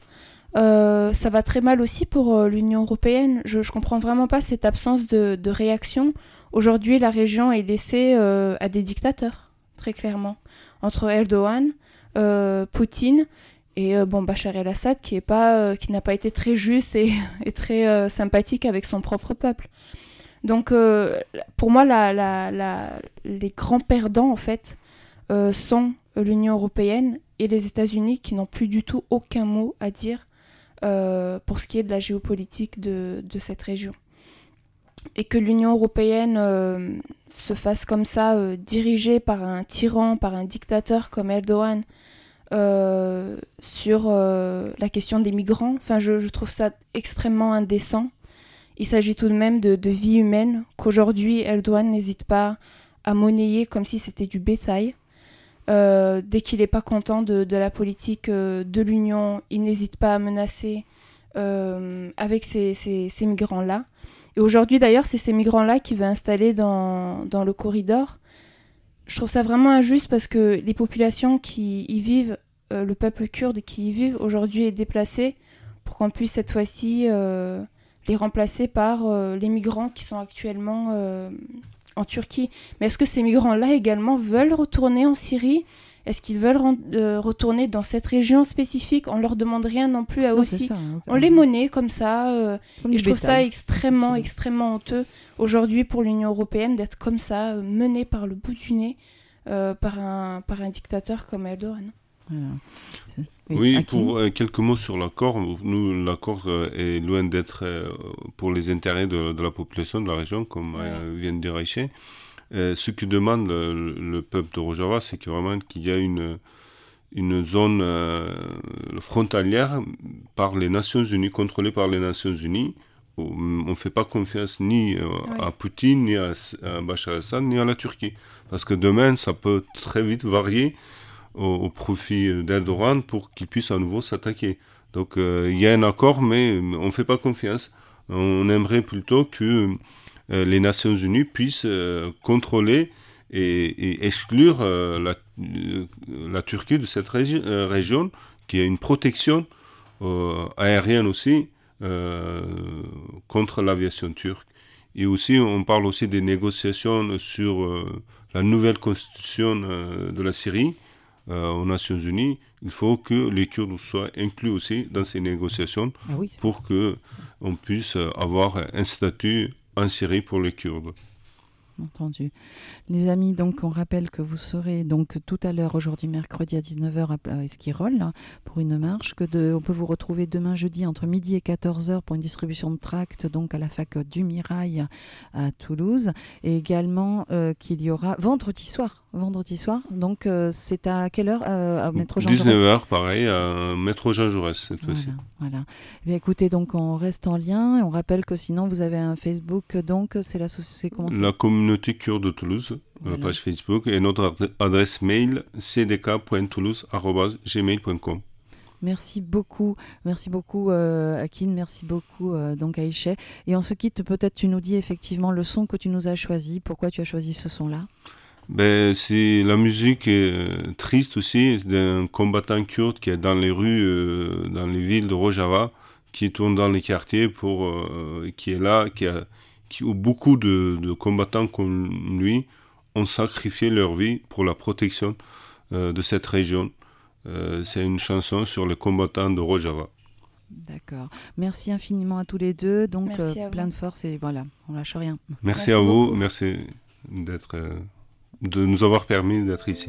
Euh, ça va très mal aussi pour euh, l'Union européenne. Je ne comprends vraiment pas cette absence de, de réaction. Aujourd'hui, la région est laissée euh, à des dictateurs, très clairement. Entre Erdogan, euh, Poutine et euh, bon, Bachar el-Assad, qui, est pas, euh, qui n'a pas été très juste et, et très euh, sympathique avec son propre peuple. Donc, euh, pour moi, la, la, la, les grands perdants, en fait, euh, sont l'Union européenne et les États-Unis, qui n'ont plus du tout aucun mot à dire euh, pour ce qui est de la géopolitique de, de cette région. Et que l'Union européenne euh, se fasse comme ça, euh, dirigée par un tyran, par un dictateur comme Erdogan, euh, sur euh, la question des migrants, enfin, je, je trouve ça extrêmement indécent. Il s'agit tout de même de, de vies humaines qu'aujourd'hui Erdogan n'hésite pas à monnayer comme si c'était du bétail. Euh, dès qu'il n'est pas content de, de la politique euh, de l'Union, il n'hésite pas à menacer euh, avec ces, ces, ces migrants-là. Et aujourd'hui d'ailleurs, c'est ces migrants-là qu'il veut installer dans, dans le corridor. Je trouve ça vraiment injuste parce que les populations qui y vivent, euh, le peuple kurde qui y vit aujourd'hui est déplacé pour qu'on puisse cette fois-ci... Euh, les remplacer par euh, les migrants qui sont actuellement euh, en Turquie. Mais est-ce que ces migrants-là également veulent retourner en Syrie ? Est-ce qu'ils veulent re- euh, retourner dans cette région spécifique ? On ne leur demande rien non plus à non, aussi... Ça, okay. On les monnaie comme ça. Euh, comme et je bétail. trouve ça extrêmement, extrêmement honteux aujourd'hui pour l'Union européenne d'être comme ça, euh, menée par le bout du nez euh, par, un, par un dictateur comme Erdogan. Voilà. Oui, oui pour euh, quelques mots sur l'accord. Nous, l'accord euh, est loin d'être euh, pour les intérêts de, de la population de la région, comme ouais. euh, vient de dire Aïché. Euh, ce que demande le, le peuple de Rojava, c'est que vraiment qu'il y a une, une zone euh, frontalière par les Nations Unies, contrôlée par les Nations Unies. On ne fait pas confiance ni euh, ouais. à Poutine, ni à, à Bachar el-Assad, ni à la Turquie. Parce que demain, ça peut très vite varier Au, au profit d'Erdogan pour qu'il puisse à nouveau s'attaquer. Donc euh, il y a un accord, mais on ne fait pas confiance. On aimerait plutôt que euh, les Nations Unies puissent euh, contrôler et, et exclure euh, la, euh, la Turquie de cette régi- euh, région, qui a une protection euh, aérienne aussi euh, contre l'aviation turque. Et aussi, on parle aussi des négociations sur euh, la nouvelle constitution euh, de la Syrie euh, aux Nations Unies. Il faut que les Kurdes soient inclus aussi dans ces négociations Ah oui. pour qu'on puisse avoir un statut en Syrie pour les Kurdes. Entendu. Les amis, donc on rappelle que vous serez donc tout à l'heure, aujourd'hui mercredi à dix-neuf heures à Esquirol là, pour une marche, que de, on peut vous retrouver demain jeudi entre midi et quatorze heures pour une distribution de tracts donc à la fac du Mirail à Toulouse, et également euh, qu'il y aura vendredi soir, vendredi soir, donc euh, c'est à quelle heure euh, à Métro Jean Jaurès? dix-neuf heures, pareil, à Métro Jean Jaurès cette fois-ci. Voilà, voilà. Eh bien, écoutez, donc on reste en lien et on rappelle que sinon vous avez un Facebook, donc c'est la société comment ça? La communauté kurde de Toulouse, voilà. La page Facebook, et notre adresse mail c d k point toulouse arobase gmail point com. Merci beaucoup, merci beaucoup euh, Akin, merci beaucoup euh, donc Aïcha. Et on se quitte, peut-être tu nous dis effectivement le son que tu nous as choisi, pourquoi tu as choisi ce son-là? Ben, c'est la musique est euh, triste aussi d'un combattant kurde qui est dans les rues, euh, dans les villes de Rojava, qui tourne dans les quartiers pour, euh, qui est là, qui a, qui, où beaucoup de, de combattants comme lui ont sacrifié leur vie pour la protection euh, de cette région. Euh, c'est une chanson sur les combattants de Rojava. D'accord. Merci infiniment à tous les deux. Donc euh, plein de force et voilà, on lâche rien. Merci, Merci à beaucoup. vous, merci d'être, euh, de nous avoir permis d'être ici.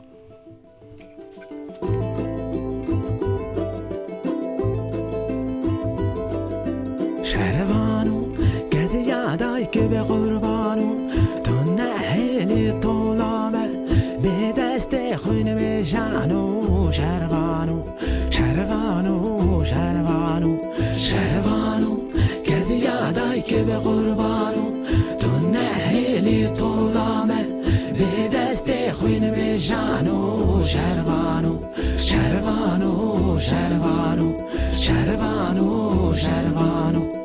شهربانو كازي يعدايك بغربانو تنحيلي طولامه بدست خون مجانو شهربانو شهربانو شهربانو شهربانو كازي يعدايك بغربانو تنحيلي طولامه بدست خون مجانو شهربانو شهربانو شهربانو شهربانو شهربانو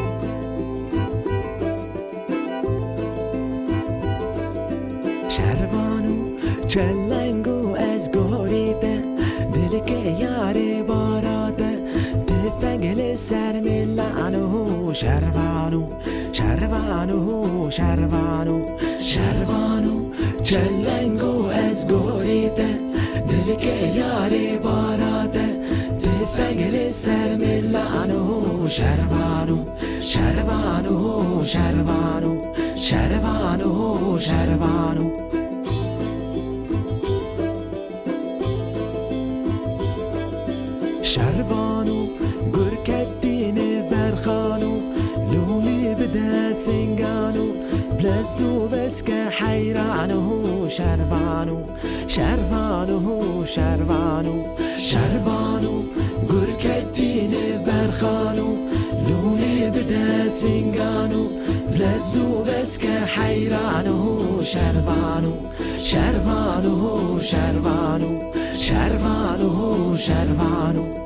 شهربانو چلنگو از گوریده دل که یاری باراده تفنگل سر ملانو شهربانو شهربانو شهربانو شهربانو چلنگو از گوریده دل که یاری باراده تفنگل سر ملانو شهربانو شهربانو شهربانو شهربانو شهربانو شهربانو گرکتین برخانو لولی بدا سنگانو بلزو بسك حيرانو شهربانو شهربانو شهربانو شهربانو گرکتین برخانو لولی بدا سنگانو بلزو بسك حيرانو شهربانو شهربانو شهربانو شهربانو شهربانو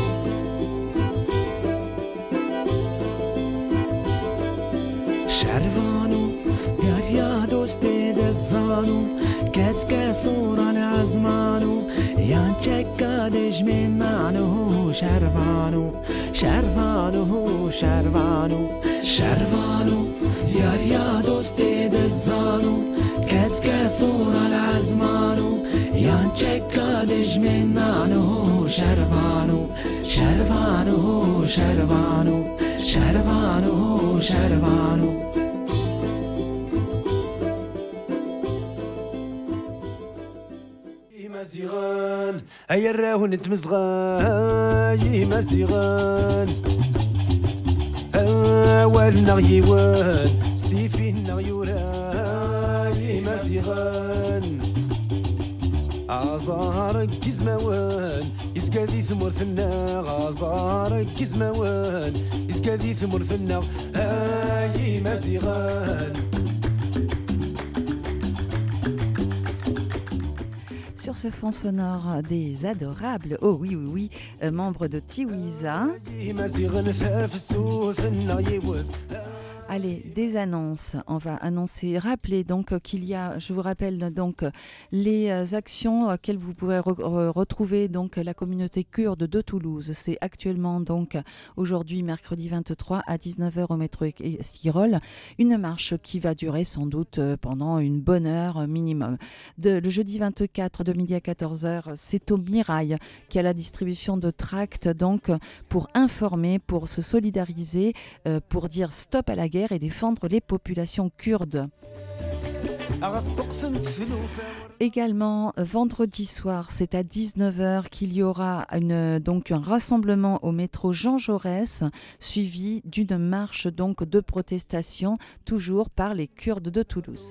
شهربانو دریا دوست دزانو کس کسوران ازمانو یان چکا دجمنانو شهربانو شهربانو شهربانو شهربانو دریا دوست دزانو کس کسوران ازمانو یان چکا دجمنانو شهربانو شهربانو شهربانو شهربانو شهربانو مزيغان هيا الراهو نتمزغان يي مزيغان والنا غيوان ستيفين غيوران يي مزيغان عزارك كزموان يسكادي ثمر ثنا غزارك كزموان يسكادي ثمر ثنا هاي مزيغان. Sur ce fond sonore des adorables, oh oui, oui, oui, euh, membres de Tiwiza. Allez, des annonces. On va annoncer, rappeler donc qu'il y a, je vous rappelle donc les actions auxquelles vous pouvez re- retrouver donc la communauté kurde de Toulouse. C'est actuellement donc aujourd'hui mercredi vingt-trois à dix-neuf heures au métro Esquirol, une marche qui va durer sans doute pendant une bonne heure minimum. De, le jeudi vingt-quatre de midi à quatorze heures, c'est au Mirail qui a la distribution de tracts donc pour informer, pour se solidariser, euh, pour dire stop à la guerre et défendre les populations kurdes. Également, vendredi soir, c'est à dix-neuf heures qu'il y aura une, donc un rassemblement au métro Jean Jaurès, suivi d'une marche donc de protestation, toujours par les Kurdes de Toulouse.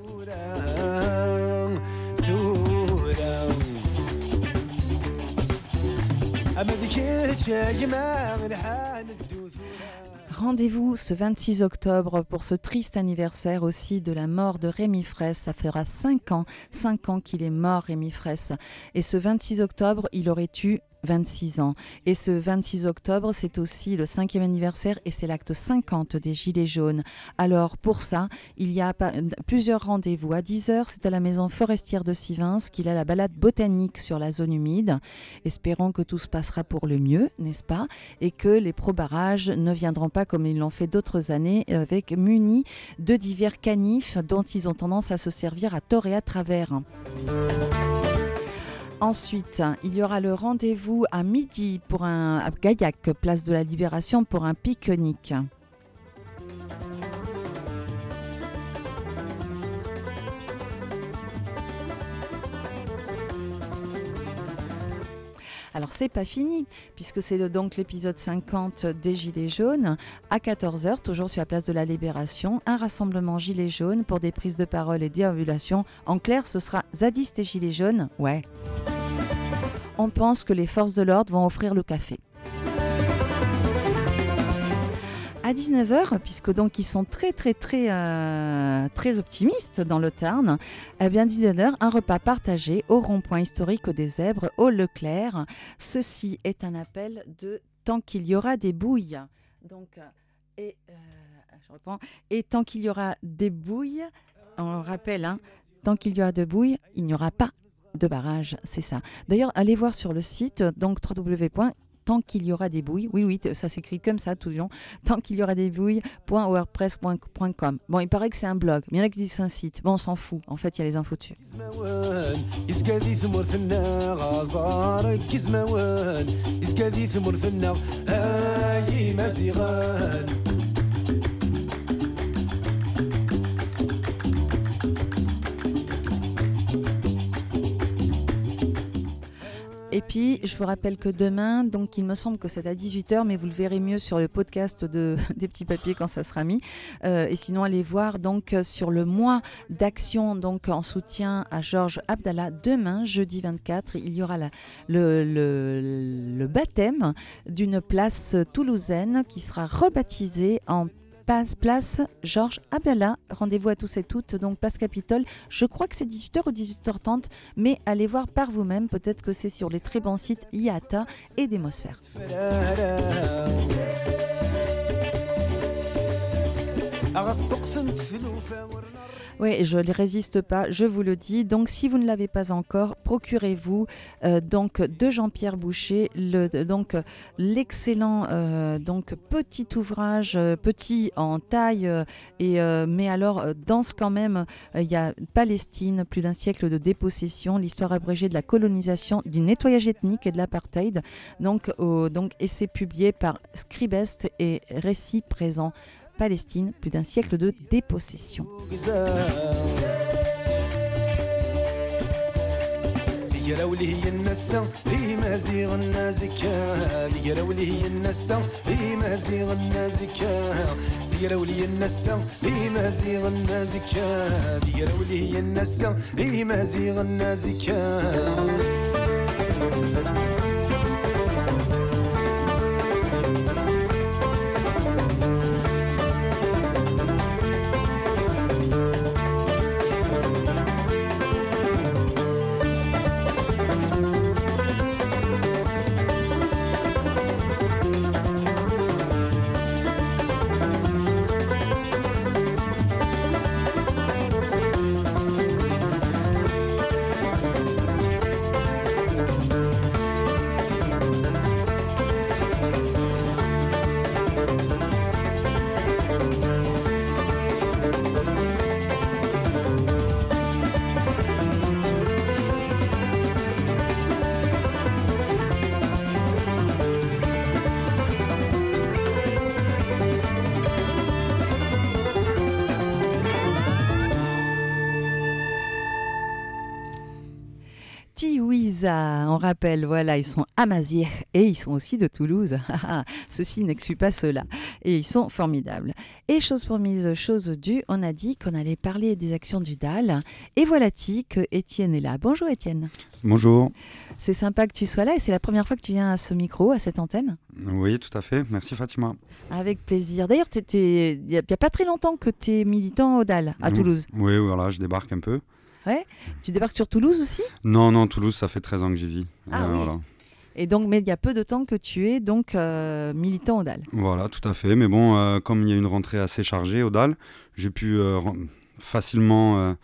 Rendez-vous ce vingt-six octobre pour ce triste anniversaire aussi de la mort de Rémi Fraisse. Ça fera cinq ans, cinq ans qu'il est mort, Rémi Fraisse. Et ce vingt-six octobre, il aurait eu vingt-six ans. Et ce vingt-six octobre, c'est aussi le cinquième anniversaire et c'est l'acte cinquante des Gilets jaunes. Alors pour ça, il y a plusieurs rendez-vous. À dix heures, c'est à la maison forestière de Sivins qu'il a la balade botanique sur la zone humide. Espérons que tout se passera pour le mieux, n'est-ce pas? Et que les pro-barrages ne viendront pas comme ils l'ont fait d'autres années, avec munis de divers canifs dont ils ont tendance à se servir à tort et à travers. Ensuite, il y aura le rendez-vous à midi pour un à Gaillac, place de la Libération, pour un pique-nique. Alors c'est pas fini, puisque c'est le, donc l'épisode cinquante des Gilets jaunes. À quatorze heures, toujours sur la place de la Libération, un rassemblement Gilets jaunes pour des prises de parole et déambulations. En clair, ce sera zadistes et Gilets jaunes, ouais. On pense que les forces de l'ordre vont offrir le café. À dix-neuf heures, puisque donc ils sont très très très euh, très optimistes dans le Tarn, eh bien dix-neuf heures, un repas partagé au rond-point historique des Zèbres, au Leclerc. Ceci est un appel de tant qu'il y aura des bouilles. Donc et euh, je reprends. Et tant qu'il y aura des bouilles, on rappelle, hein, tant qu'il y aura de bouilles, il n'y aura pas de barrage, c'est ça. D'ailleurs, allez voir sur le site, donc w w w point tant qu'il y aura des bouilles, oui, oui, ça s'écrit comme ça, tout le long, tant qu'il y aura des bouilles.wordpress point com. Bon, il paraît que c'est un blog, mais il y en a qui disent c'est un site. Bon, on s'en fout, en fait, il y a les infos dessus. Et puis, je vous rappelle que demain, donc il me semble que c'est à dix-huit heures, mais vous le verrez mieux sur le podcast de, des petits papiers quand ça sera mis. Euh, et sinon, allez voir donc sur le mois d'action donc en soutien à Georges Abdallah. Demain, jeudi vingt-quatre, il y aura la, le, le, le baptême d'une place toulousaine qui sera rebaptisée en place Georges Abdallah. Rendez-vous à tous et toutes, donc place Capitole. Je crois que c'est dix-huit heures ou dix-huit heures trente, mais allez voir par vous-même. Peut-être que c'est sur les très bons sites I A T A et Démosphère. Oui, je ne résiste pas, je vous le dis. Donc, si vous ne l'avez pas encore, procurez-vous euh, donc de Jean-Pierre Boucher, le, donc l'excellent euh, donc petit ouvrage, euh, petit en taille, euh, et euh, mais alors euh, dense quand même. Il euh, y a Palestine, plus d'un siècle de dépossession, l'histoire abrégée de la colonisation, du nettoyage ethnique et de l'apartheid. Donc, euh, donc, et c'est publié par Scribest et Récits présents. Palestine, plus d'un siècle de dépossession. Tiwiza, on rappelle, voilà, ils sont amazirs et ils sont aussi de Toulouse. Ceci n'exclut pas cela. Et ils sont formidables. Et chose promise, chose due, on a dit qu'on allait parler des actions du D A L. Et voilà-t-il que Étienne est là. Bonjour Étienne. Bonjour. C'est sympa que tu sois là et c'est la première fois que tu viens à ce micro, à cette antenne. Oui, tout à fait. Merci Fatima. Avec plaisir. D'ailleurs, il n'y a, a pas très longtemps que tu es militant au D A L à Toulouse. Oui, voilà, je débarque un peu. Ouais. Tu débarques sur Toulouse aussi ? Non, non, Toulouse, ça fait treize ans que j'y vis. Ah euh, oui. Voilà. Et donc, mais il y a peu de temps que tu es donc euh, militant au D A L. Voilà, tout à fait. Mais bon, euh, comme il y a une rentrée assez chargée au D A L, j'ai pu euh, re- facilement, euh,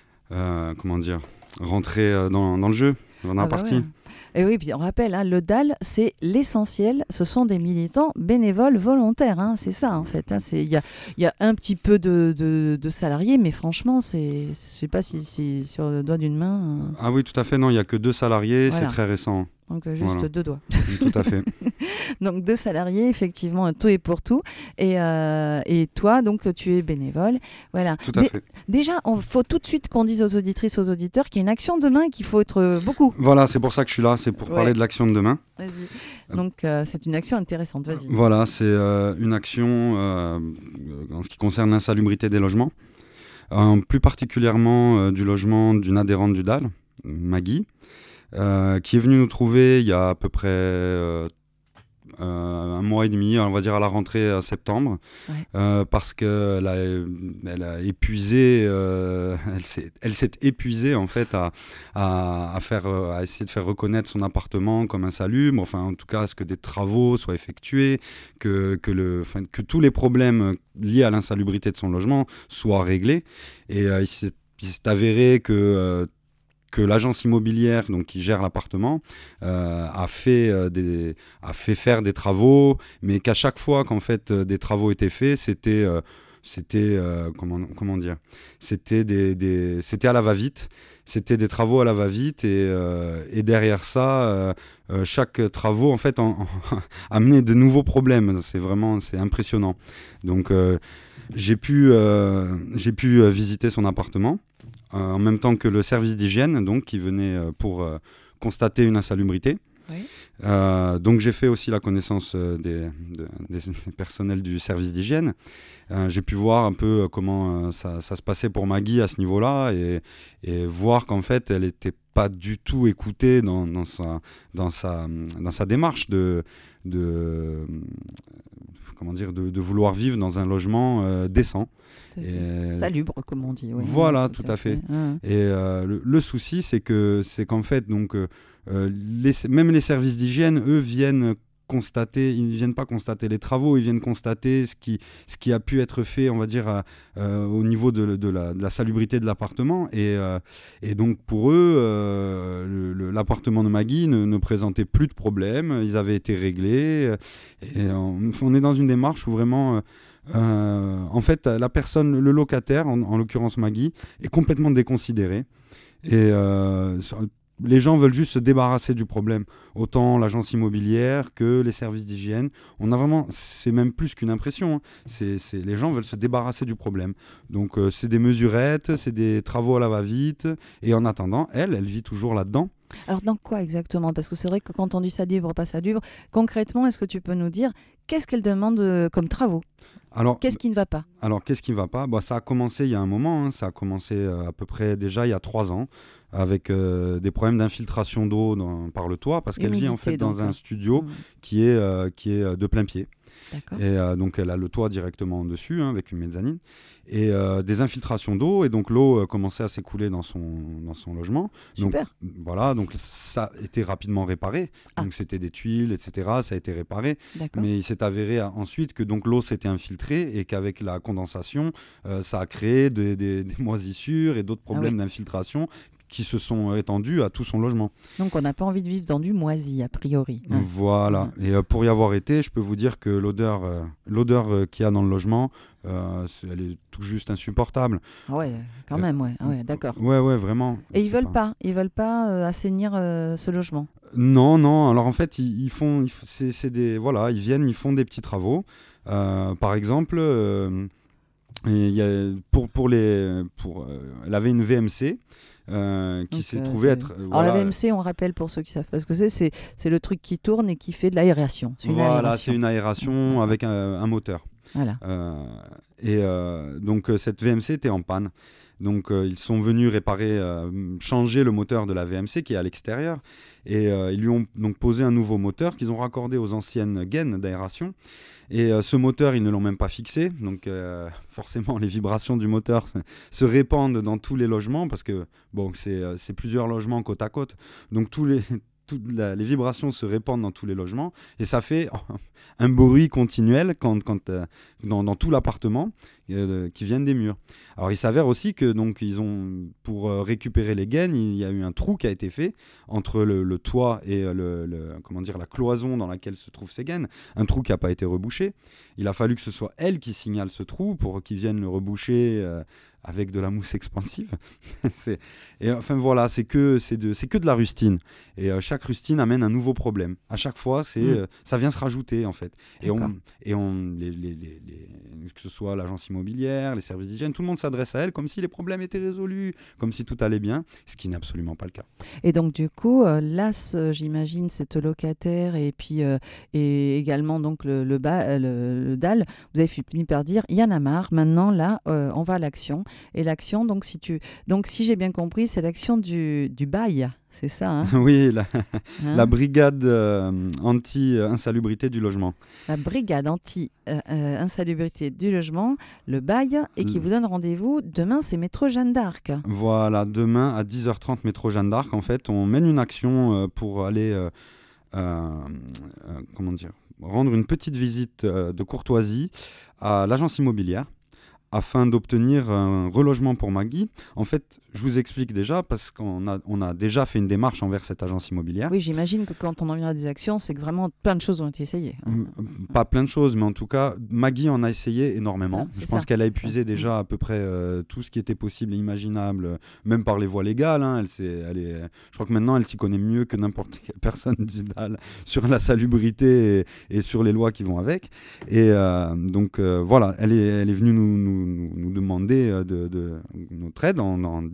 euh, comment dire, rentrer euh, dans, dans le jeu, dans la Ah bah partie. ouais. Et oui, puis on rappelle, hein, le D A L, c'est l'essentiel. Ce sont des militants bénévoles volontaires. Hein, c'est ça, en fait. Hein, il y a, y a un petit peu de, de, de salariés, mais franchement, c'est, je ne sais pas si, si sur le doigt d'une main. Euh... Ah oui, tout à fait. Non, il n'y a que deux salariés. Voilà. C'est très récent. Donc euh, juste Voilà. deux doigts. Tout à fait. Donc deux salariés, effectivement, tout est pour tout. Et, euh, et toi, donc tu es bénévole. Voilà. Tout à Dé- fait. Déjà, il faut tout de suite qu'on dise aux auditrices, aux auditeurs qu'il y a une action demain et qu'il faut être euh, beaucoup. Voilà, c'est pour ça que je suis là. C'est pour Ouais. parler de l'action de demain. Vas-y. Donc euh, c'est une action intéressante. Vas-y. Voilà, c'est euh, une action euh, en ce qui concerne l'insalubrité des logements. Euh, plus particulièrement euh, du logement d'une adhérente du D A L, Maggie, euh, qui est venue nous trouver il y a à peu près euh, euh, un mois et demi, on va dire à la rentrée à septembre, Ouais. euh, parce qu'elle a, elle a épuisé, euh, elle, s'est, elle s'est épuisée en fait à, à, à, faire, à essayer de faire reconnaître son appartement comme insalubre, enfin en tout cas à ce que des travaux soient effectués, que, que, le, enfin, que tous les problèmes liés à l'insalubrité de son logement soient réglés. Et euh, il, s'est, il s'est avéré que euh, que l'agence immobilière donc, qui gère l'appartement euh, a, fait, euh, des, a fait faire des travaux, mais qu'à chaque fois qu'en fait euh, des travaux étaient faits, c'était, euh, c'était euh, comment, comment dire, c'était, des, des, c'était à la va-vite, c'était des travaux à la va-vite et, euh, et derrière ça, euh, euh, chaque travaux en fait en, en, amenait de nouveaux problèmes. C'est vraiment c'est impressionnant. Donc euh, j'ai pu, euh, j'ai pu euh, visiter son appartement. Euh, en même temps que le service d'hygiène, donc, qui venait euh, pour euh, constater une insalubrité. Oui. Euh, donc j'ai fait aussi la connaissance euh, des, de, des, des personnels du service d'hygiène. Euh, j'ai pu voir un peu euh, comment euh, ça, ça se passait pour Maggie à ce niveau-là et, et voir qu'en fait elle n'était pas du tout écoutée dans, dans, sa, dans, sa, dans sa démarche de, de, comment dire, de, de vouloir vivre dans un logement euh, décent. Et... Salubre, comme on dit. Oui. Voilà, tout, tout à fait. fait. Ah. Et euh, le, le souci, c'est que c'est qu'en fait, donc, euh, les, même les services d'hygiène, eux, viennent constater, ils ne viennent pas constater les travaux, ils viennent constater ce qui, ce qui a pu être fait, on va dire, à, euh, au niveau de, de, la, de la salubrité de l'appartement. Et, euh, et donc, pour eux, euh, le, le, l'appartement de Maggie ne, ne présentait plus de problème, ils avaient été réglés. Et on, on est dans une démarche où vraiment... Euh, Euh, en fait, la personne, le locataire, en, en l'occurrence Maggie, est complètement déconsidéré. Et euh, les gens veulent juste se débarrasser du problème. Autant l'agence immobilière que les services d'hygiène. On a vraiment, c'est même plus qu'une impression. Hein. C'est, c'est, les gens veulent se débarrasser du problème. Donc, euh, c'est des mesurettes, c'est des travaux à la va-vite. Et en attendant, elle, elle vit toujours là-dedans. Alors, dans quoi exactement ? Parce que c'est vrai que quand on dit salubre, pas salubre, concrètement, est-ce que tu peux nous dire qu'est-ce qu'elle demande euh, comme travaux ? Alors, qu'est-ce qui ne va pas ? Alors, qu'est-ce qui ne va pas ? Bah, ça a commencé il y a un moment, hein. Ça a commencé euh, à peu près déjà il y a trois ans, avec euh, des problèmes d'infiltration d'eau dans, par le toit, parce qu'elle Humidité, vit en fait donc, dans un studio mmh. qui, est, euh, qui est de plein pied. D'accord. Et euh, donc, elle a le toit directement en dessus, hein, avec une mezzanine. Et euh, des infiltrations d'eau, et donc l'eau euh, commençait à s'écouler dans son, dans son logement. Super. Donc, voilà, donc ça a été rapidement réparé. Ah. Donc c'était des tuiles, et cetera. Ça a été réparé. D'accord. Mais il s'est avéré euh, ensuite que donc, l'eau s'était infiltrée et qu'avec la condensation, euh, ça a créé des, des, des moisissures et d'autres problèmes ah oui. d'infiltration qui se sont étendus à tout son logement. Donc on n'a pas envie de vivre dans du moisi, a priori. Hein. Voilà. Mmh. Et euh, pour y avoir été, je peux vous dire que l'odeur, euh, l'odeur euh, qu'il y a dans le logement, euh, elle est tout juste insupportable. Ah ouais, quand euh, même, ouais, ouais, d'accord. Ouais, ouais, vraiment. Et ils veulent pas, pas ils veulent pas euh, assainir euh, ce logement. Non, non. Alors en fait, ils, ils font, ils, c'est, c'est des, voilà, ils viennent, ils font des petits travaux. Euh, par exemple, euh, il y a, pour pour les, pour, euh, elle avait une V M C. euh, qui Donc, s'est euh, trouvé c'est- être... euh, Alors voilà, la V M C, on rappelle pour ceux qui savent pas ce que c'est, c'est, c'est le truc qui tourne et qui fait de l'aération. C'est une Voilà, aération. c'est une aération Ouais. avec un, un moteur. Voilà. Euh, et euh, donc euh, cette V M C était en panne. Donc euh, ils sont venus réparer, euh, changer le moteur de la V M C qui est à l'extérieur. Et euh, ils lui ont donc posé un nouveau moteur qu'ils ont raccordé aux anciennes gaines d'aération. Et euh, ce moteur, ils ne l'ont même pas fixé. Donc euh, forcément, les vibrations du moteur se répandent dans tous les logements parce que bon, c'est, euh, c'est plusieurs logements côte à côte. Donc tous les... Toutes la, les vibrations se répandent dans tous les logements et ça fait un bruit continuel quand, quand, euh, dans, dans tout l'appartement euh, qui viennent des murs. Alors il s'avère aussi que donc, ils ont, pour euh, récupérer les gaines, il y a eu un trou qui a été fait entre le, le toit et euh, le, le, comment dire, la cloison dans laquelle se trouvent ces gaines, un trou qui n'a pas été rebouché. Il a fallu que ce soit elle qui signale ce trou pour qu'ils viennent le reboucher euh, avec de la mousse expansive. c'est, et enfin voilà, c'est que, c'est, de, c'est que de la rustine. Et euh, chaque rustine amène un nouveau problème. À chaque fois, c'est, Mm. euh, ça vient se rajouter en fait. Et, D'accord. on, et on, les, les, les, les, que ce soit l'agence immobilière, les services d'hygiène, tout le monde s'adresse à elle comme si les problèmes étaient résolus, comme si tout allait bien, ce qui n'est absolument pas le cas. Et donc du coup, euh, là, ce- j'imagine, cette locataire et puis euh, et également donc le, le, ba- euh, le, le D A L, vous avez fini par dire, il y en a marre. Maintenant, là, euh, on va à l'action. Et l'action, donc si tu, donc si j'ai bien compris, c'est l'action du, du bail, c'est ça, hein, Oui, la, hein la brigade euh, anti-insalubrité du logement. La brigade anti-insalubrité du logement, le bail, et qui Le- vous donne rendez-vous demain, c'est métro Jeanne d'Arc. Voilà, demain à dix heures trente, métro Jeanne d'Arc, en fait, on mène une action euh, pour aller, euh, euh, euh, comment dire, rendre une petite visite euh, de courtoisie à l'agence immobilière afin d'obtenir un relogement pour Maggie. En fait, je vous explique déjà parce qu'on a, on a déjà fait une démarche envers cette agence immobilière. Oui, j'imagine que quand on en vient à des actions, c'est que vraiment plein de choses ont été essayées. M- Pas plein de choses, mais en tout cas, Maggie en a essayé énormément. Ah, c'est je pense ça, qu'elle a c'est épuisé ça. déjà à peu près euh, tout ce qui était possible et imaginable, euh, même par les voies légales. hein. Elle s'est- elle est, je crois que maintenant, elle s'y connaît mieux que n'importe quelle personne du D A L sur la salubrité et, et sur les lois qui vont avec. Et euh, donc, euh, voilà, elle est, elle est venue nous, nous, nous- nous demander euh, de, de notre aide en, en,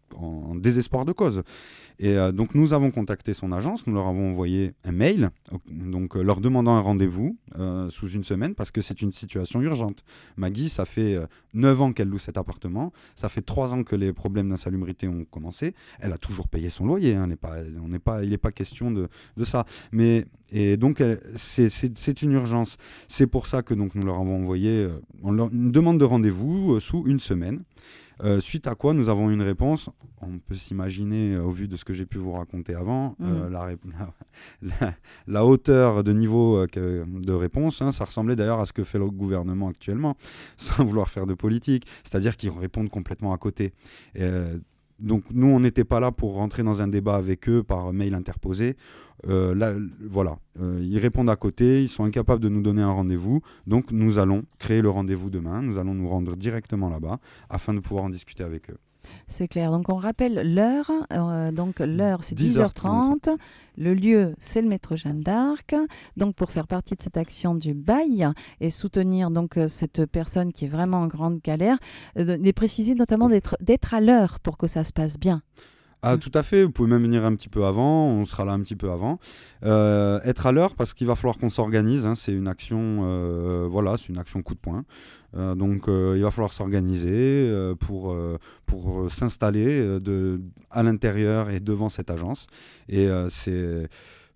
en désespoir de cause. Et euh, donc nous avons contacté son agence, nous leur avons envoyé un mail, donc euh, leur demandant un rendez-vous euh, sous une semaine parce que c'est une situation urgente. Maggie, ça fait euh, neuf ans qu'elle loue cet appartement, ça fait trois ans que les problèmes d'insalubrité ont commencé, elle a toujours payé son loyer, hein, on n'est pas, on n'est pas, il n'est pas question de, de ça. Mais, et donc elle, c'est, c'est, c'est une urgence. C'est pour ça que donc, nous leur avons envoyé euh, on leur- une demande de rendez-vous euh, sous une semaine. Euh, suite à quoi nous avons une réponse, on peut s'imaginer euh, au vu de ce que j'ai pu vous raconter avant, Mmh. euh, la, ré- la, la- la hauteur de niveau euh, que- de réponse, hein, ça ressemblait d'ailleurs à ce que fait le gouvernement actuellement, sans vouloir faire de politique, c'est-à-dire qu'ils répondent complètement à côté. Euh, donc nous, on n'était pas là pour rentrer dans un débat avec eux par mail interposé. Euh, là, voilà, Euh, ils répondent à côté, ils sont incapables de nous donner un rendez-vous. Donc nous allons créer le rendez-vous demain, nous allons nous rendre directement là-bas afin de pouvoir en discuter avec eux. C'est clair. Donc on rappelle l'heure. euh, donc l'heure c'est dix dix heures heures trente. Le lieu c'est le métro Jeanne d'Arc. Donc pour faire partie de cette action du bail et soutenir donc euh, cette personne qui est vraiment en grande galère, euh, de préciser notamment d'être d'être à l'heure pour que ça se passe bien. Ah, tout à fait, vous pouvez même venir un petit peu avant, on sera là un petit peu avant. Euh, être à l'heure parce qu'il va falloir qu'on s'organise, hein, c'est une action, euh, voilà, c'est une action coup de poing. Euh, donc euh, il va falloir s'organiser euh, pour, euh, pour euh, s'installer euh, de, à l'intérieur et devant cette agence. Et euh, c'est...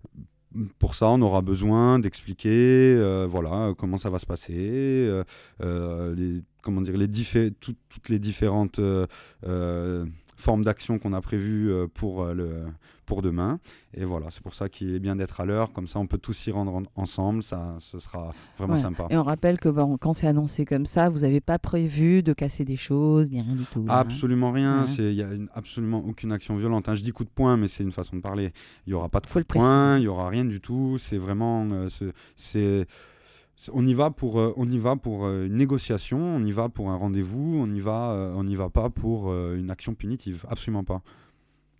Pour ça, on aura besoin d'expliquer euh, voilà, comment ça va se passer, euh, euh, les, comment dire, les diffé- tout- toutes les différentes euh, euh, formes d'action qu'on a prévues euh, pour, euh, le, pour demain. Et voilà, c'est pour ça qu'il est bien d'être à l'heure, comme ça on peut tous s'y rendre en- ensemble, ça, ce sera vraiment Ouais. sympa. Et on rappelle que bon, quand c'est annoncé comme ça, vous n'avez pas prévu de casser des choses, ni rien du tout. hein. Absolument rien, Ouais. il n'y a une- absolument aucune action violente. hein. Je dis coup de poing, mais c'est une façon de parler. Il n'y aura pas de Faut coup le de poing, préciser. il n'y aura rien du tout. C'est vraiment... euh, c'est, c'est- c'est- on y va pour, euh, on y va pour euh, une négociation, on y va pour un rendez-vous, on n'y va, euh, on n'y va pas pour euh, une action punitive. Absolument pas.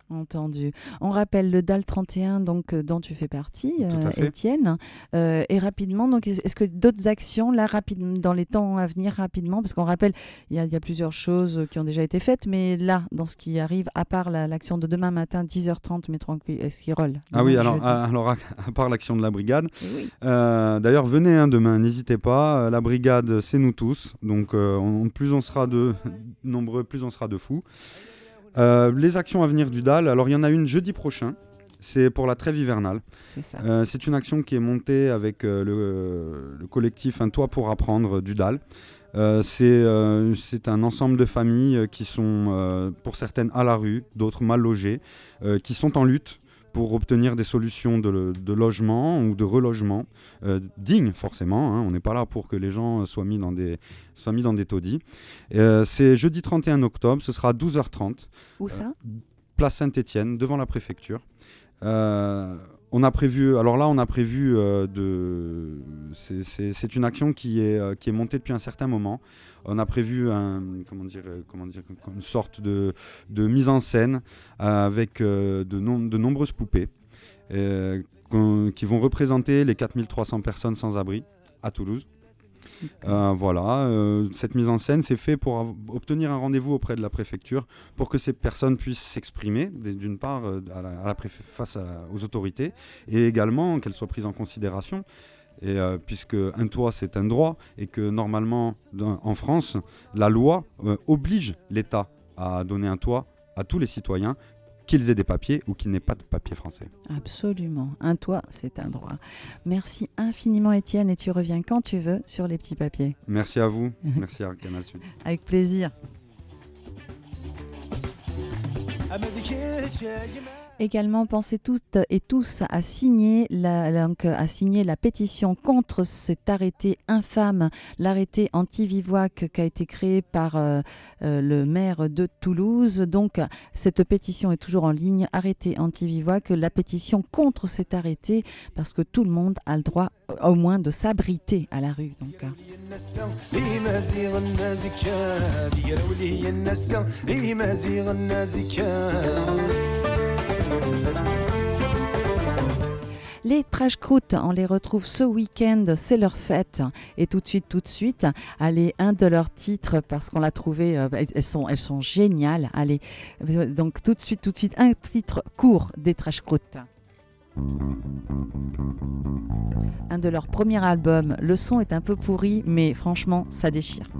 Entendu. On rappelle le D A L trente et un donc, euh, dont tu fais partie, euh, Étienne. Euh, et rapidement, donc, est-ce que d'autres actions, là, rapide, dans les temps à venir, rapidement, parce qu'on rappelle, il y, y a plusieurs choses qui ont déjà été faites, mais là, dans ce qui arrive, à part la, l'action de demain matin, dix heures trente, métro Esquirol. Ah oui, alors, à, alors à, à part l'action de la brigade, oui. euh, d'ailleurs, venez hein, demain, n'hésitez pas. La brigade, c'est nous tous. Donc, euh, on, plus on sera de nombreux, plus on sera de fous. Euh, les actions à venir du D A L, alors il y en a une jeudi prochain, c'est pour la trêve hivernale. C'est ça. Euh, c'est une action qui est montée avec euh, le, le collectif Un Toit pour Apprendre du D A L. Euh, c'est, euh, c'est un ensemble de familles qui sont, euh, pour certaines, à la rue, d'autres mal logées, euh, qui sont en lutte pour obtenir des solutions de, de logement ou de relogement euh, dignes, forcément. Hein. On n'est pas là pour que les gens soient mis dans des, soient mis dans des taudis. Euh, c'est jeudi trente et un octobre, ce sera à douze heures trente. Où ça ? euh, Place Saint-Étienne, devant la préfecture. Euh, on a prévu, alors là, on a prévu euh, de. C'est, c'est, c'est une action qui est, euh, qui est montée depuis un certain moment. On a prévu un, comment dire, comment dire, une sorte de, de mise en scène euh, avec euh, de, non, de nombreuses poupées euh, qui vont représenter les quatre mille trois cents personnes sans abri à Toulouse. Okay. Euh, voilà, euh, cette mise en scène, c'est fait pour av- obtenir un rendez-vous auprès de la préfecture pour que ces personnes puissent s'exprimer, d'une part euh, à la, à la préf- face à, aux autorités, et également qu'elles soient prises en considération. Et euh, puisque un toit c'est un droit et que normalement dans, en France, la loi euh, oblige l'État à donner un toit à tous les citoyens, qu'ils aient des papiers ou qu'ils n'aient pas de papiers français. Absolument. Un toit, c'est un droit. Merci infiniment, Étienne, et tu reviens quand tu veux sur les petits papiers. Merci à vous. Merci à Canal Sud. Avec plaisir. Également, pensez toutes et tous à signer la, donc, à signer la pétition contre cet arrêté infâme, l'arrêté anti-bivouac qui a été créé par euh, euh, le maire de Toulouse. Donc, cette pétition est toujours en ligne, arrêté anti-bivouac, la pétition contre cet arrêté, parce que tout le monde a le droit au moins de s'abriter à la rue. Donc, les trash croûtes, on les retrouve ce week-end, c'est leur fête. Et tout de suite, tout de suite, allez, un de leurs titres, parce qu'on l'a trouvé, euh, elles, sont, elles sont géniales. Allez, donc tout de suite, tout de suite, un titre court des trash croûtes. Un de leurs premiers albums. Le son est un peu pourri, mais franchement, ça déchire.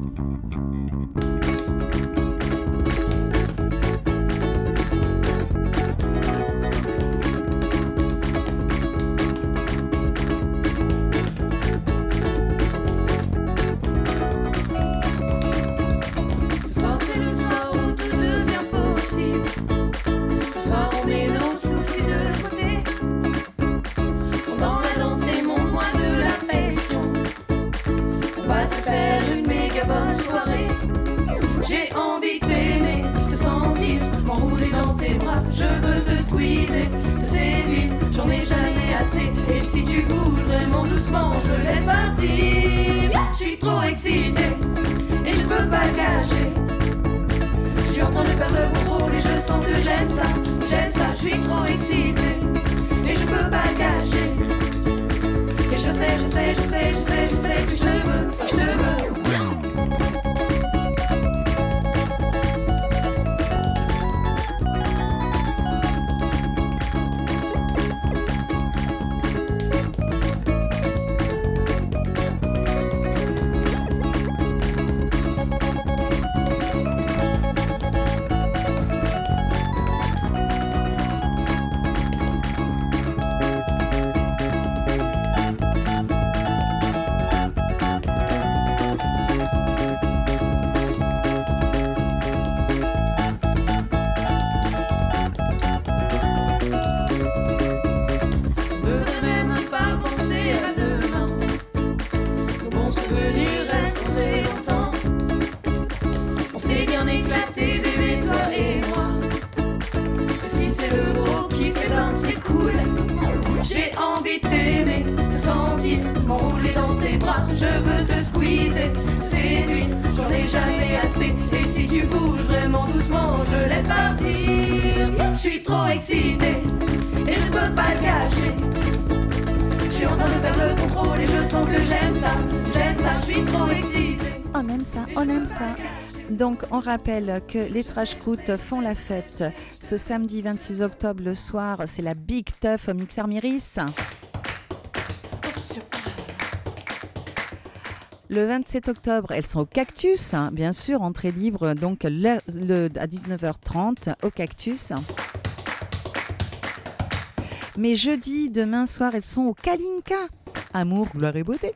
Bonne soirée, j'ai envie de t'aimer, te sentir, m'enrouler dans tes bras. Je veux te squeezer, te séduire, j'en ai jamais assez. Et si tu bouges vraiment doucement, je laisse partir. Je suis trop excitée et je peux pas cacher. Je suis en train de perdre le contrôle et je sens que j'aime ça, j'aime ça. Je suis trop excitée et je peux pas cacher. Et je sais, je sais, je sais, je sais, je sais que je te veux, je te veux. Je suis trop excitée et je peux pas le cacher. Je suis en train de perdre le contrôle et je sens que j'aime ça, j'aime ça, je suis trop excitée. On aime ça, on aime ça. Donc on rappelle que les Trash Scouts font la fête ce samedi vingt-six octobre le soir, c'est la Big Tough au Mixer Myris. Le vingt-sept octobre, elles sont au Cactus, hein, bien sûr, entrée libre, donc le, le, à dix-neuf heures trente au Cactus. Mais jeudi, demain soir, elles sont au Kalinka. Amour, gloire et beauté.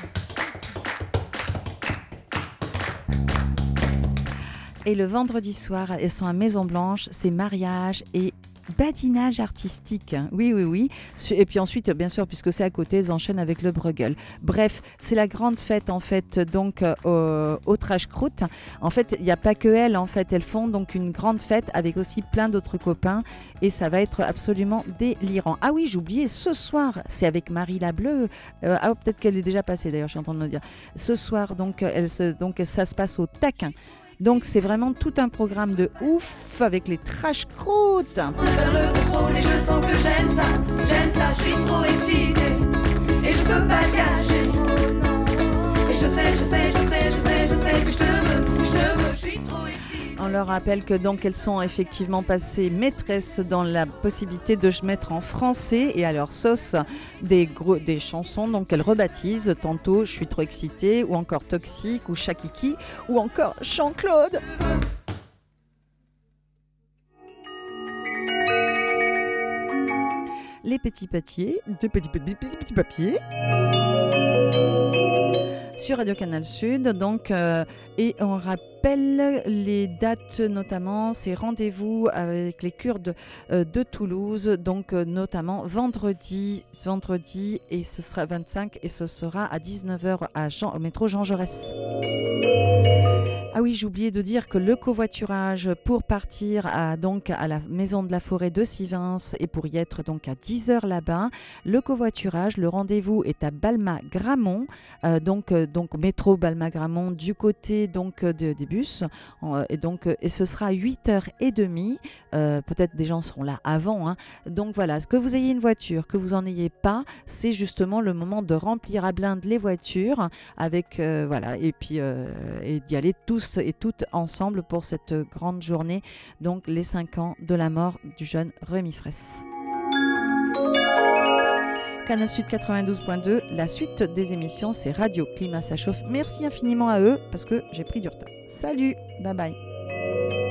Et le vendredi soir, elles sont à Maison Blanche, c'est mariage et badinage artistique. Oui, oui, oui. Et puis ensuite, bien sûr, puisque c'est à côté, elles enchaînent avec le Bruegel. Bref, c'est la grande fête, en fait, donc, euh, au Trash Croûte. En fait, il n'y a pas que elles, en fait. Elles font donc une grande fête avec aussi plein d'autres copains. Et ça va être absolument délirant. Ah oui, j'ai oublié, ce soir, c'est avec Marie Lableu. Euh, ah, peut-être qu'elle est déjà passée, d'ailleurs, je suis en train de me dire. Ce soir, donc, elle se, donc ça se passe au Taquin. Donc c'est vraiment tout un programme de ouf avec les Trash Croûtes. On perd le contrôle et je sens que j'aime ça, j'aime ça, je suis trop excitée et je peux pas le cacher. Et je sais, je sais, je sais, je sais, je sais que je te veux, que je te veux, je suis trop excitée. On leur rappelle que donc elles sont effectivement passées maîtresses dans la possibilité de mettre en français et à leur sauce des, gros, des chansons. Donc elles rebaptisent tantôt Je suis trop excitée ou encore Toxique ou Chakiki ou encore Jean-Claude. Les petits papiers, de petits, petits, petits, petits papiers. Sur Radio Canal Sud, donc, euh, et on rappelle les dates notamment, c'est rendez-vous avec les Kurdes euh, de Toulouse, donc euh, notamment vendredi, vendredi, et ce sera vingt-cinq, et ce sera à dix-neuf heures à Jean, au métro Jean Jaurès. Ah oui, j'ai oublié de dire que le covoiturage pour partir à, donc, à la Maison de la Forêt de Sivins et pour y être donc à dix heures là-bas, le covoiturage, le rendez-vous est à Balma-Gramont, euh, donc, euh, donc métro Balma-Gramont du côté donc, de, des bus, euh, et, donc, et ce sera à huit heures trente, euh, peut-être des gens seront là avant, hein. Donc voilà, que vous ayez une voiture, que vous n'en ayez pas, c'est justement le moment de remplir à blinde les voitures, avec, euh, voilà, et puis euh, et d'y aller tous et toutes ensemble pour cette grande journée, donc les cinq ans de la mort du jeune Rémi Fraisse. Canal Sud quatre-vingt-douze point deux, la suite des émissions, c'est Radio Climat Ça Chauffe. Merci infiniment à eux parce que j'ai pris du retard. Salut, bye bye.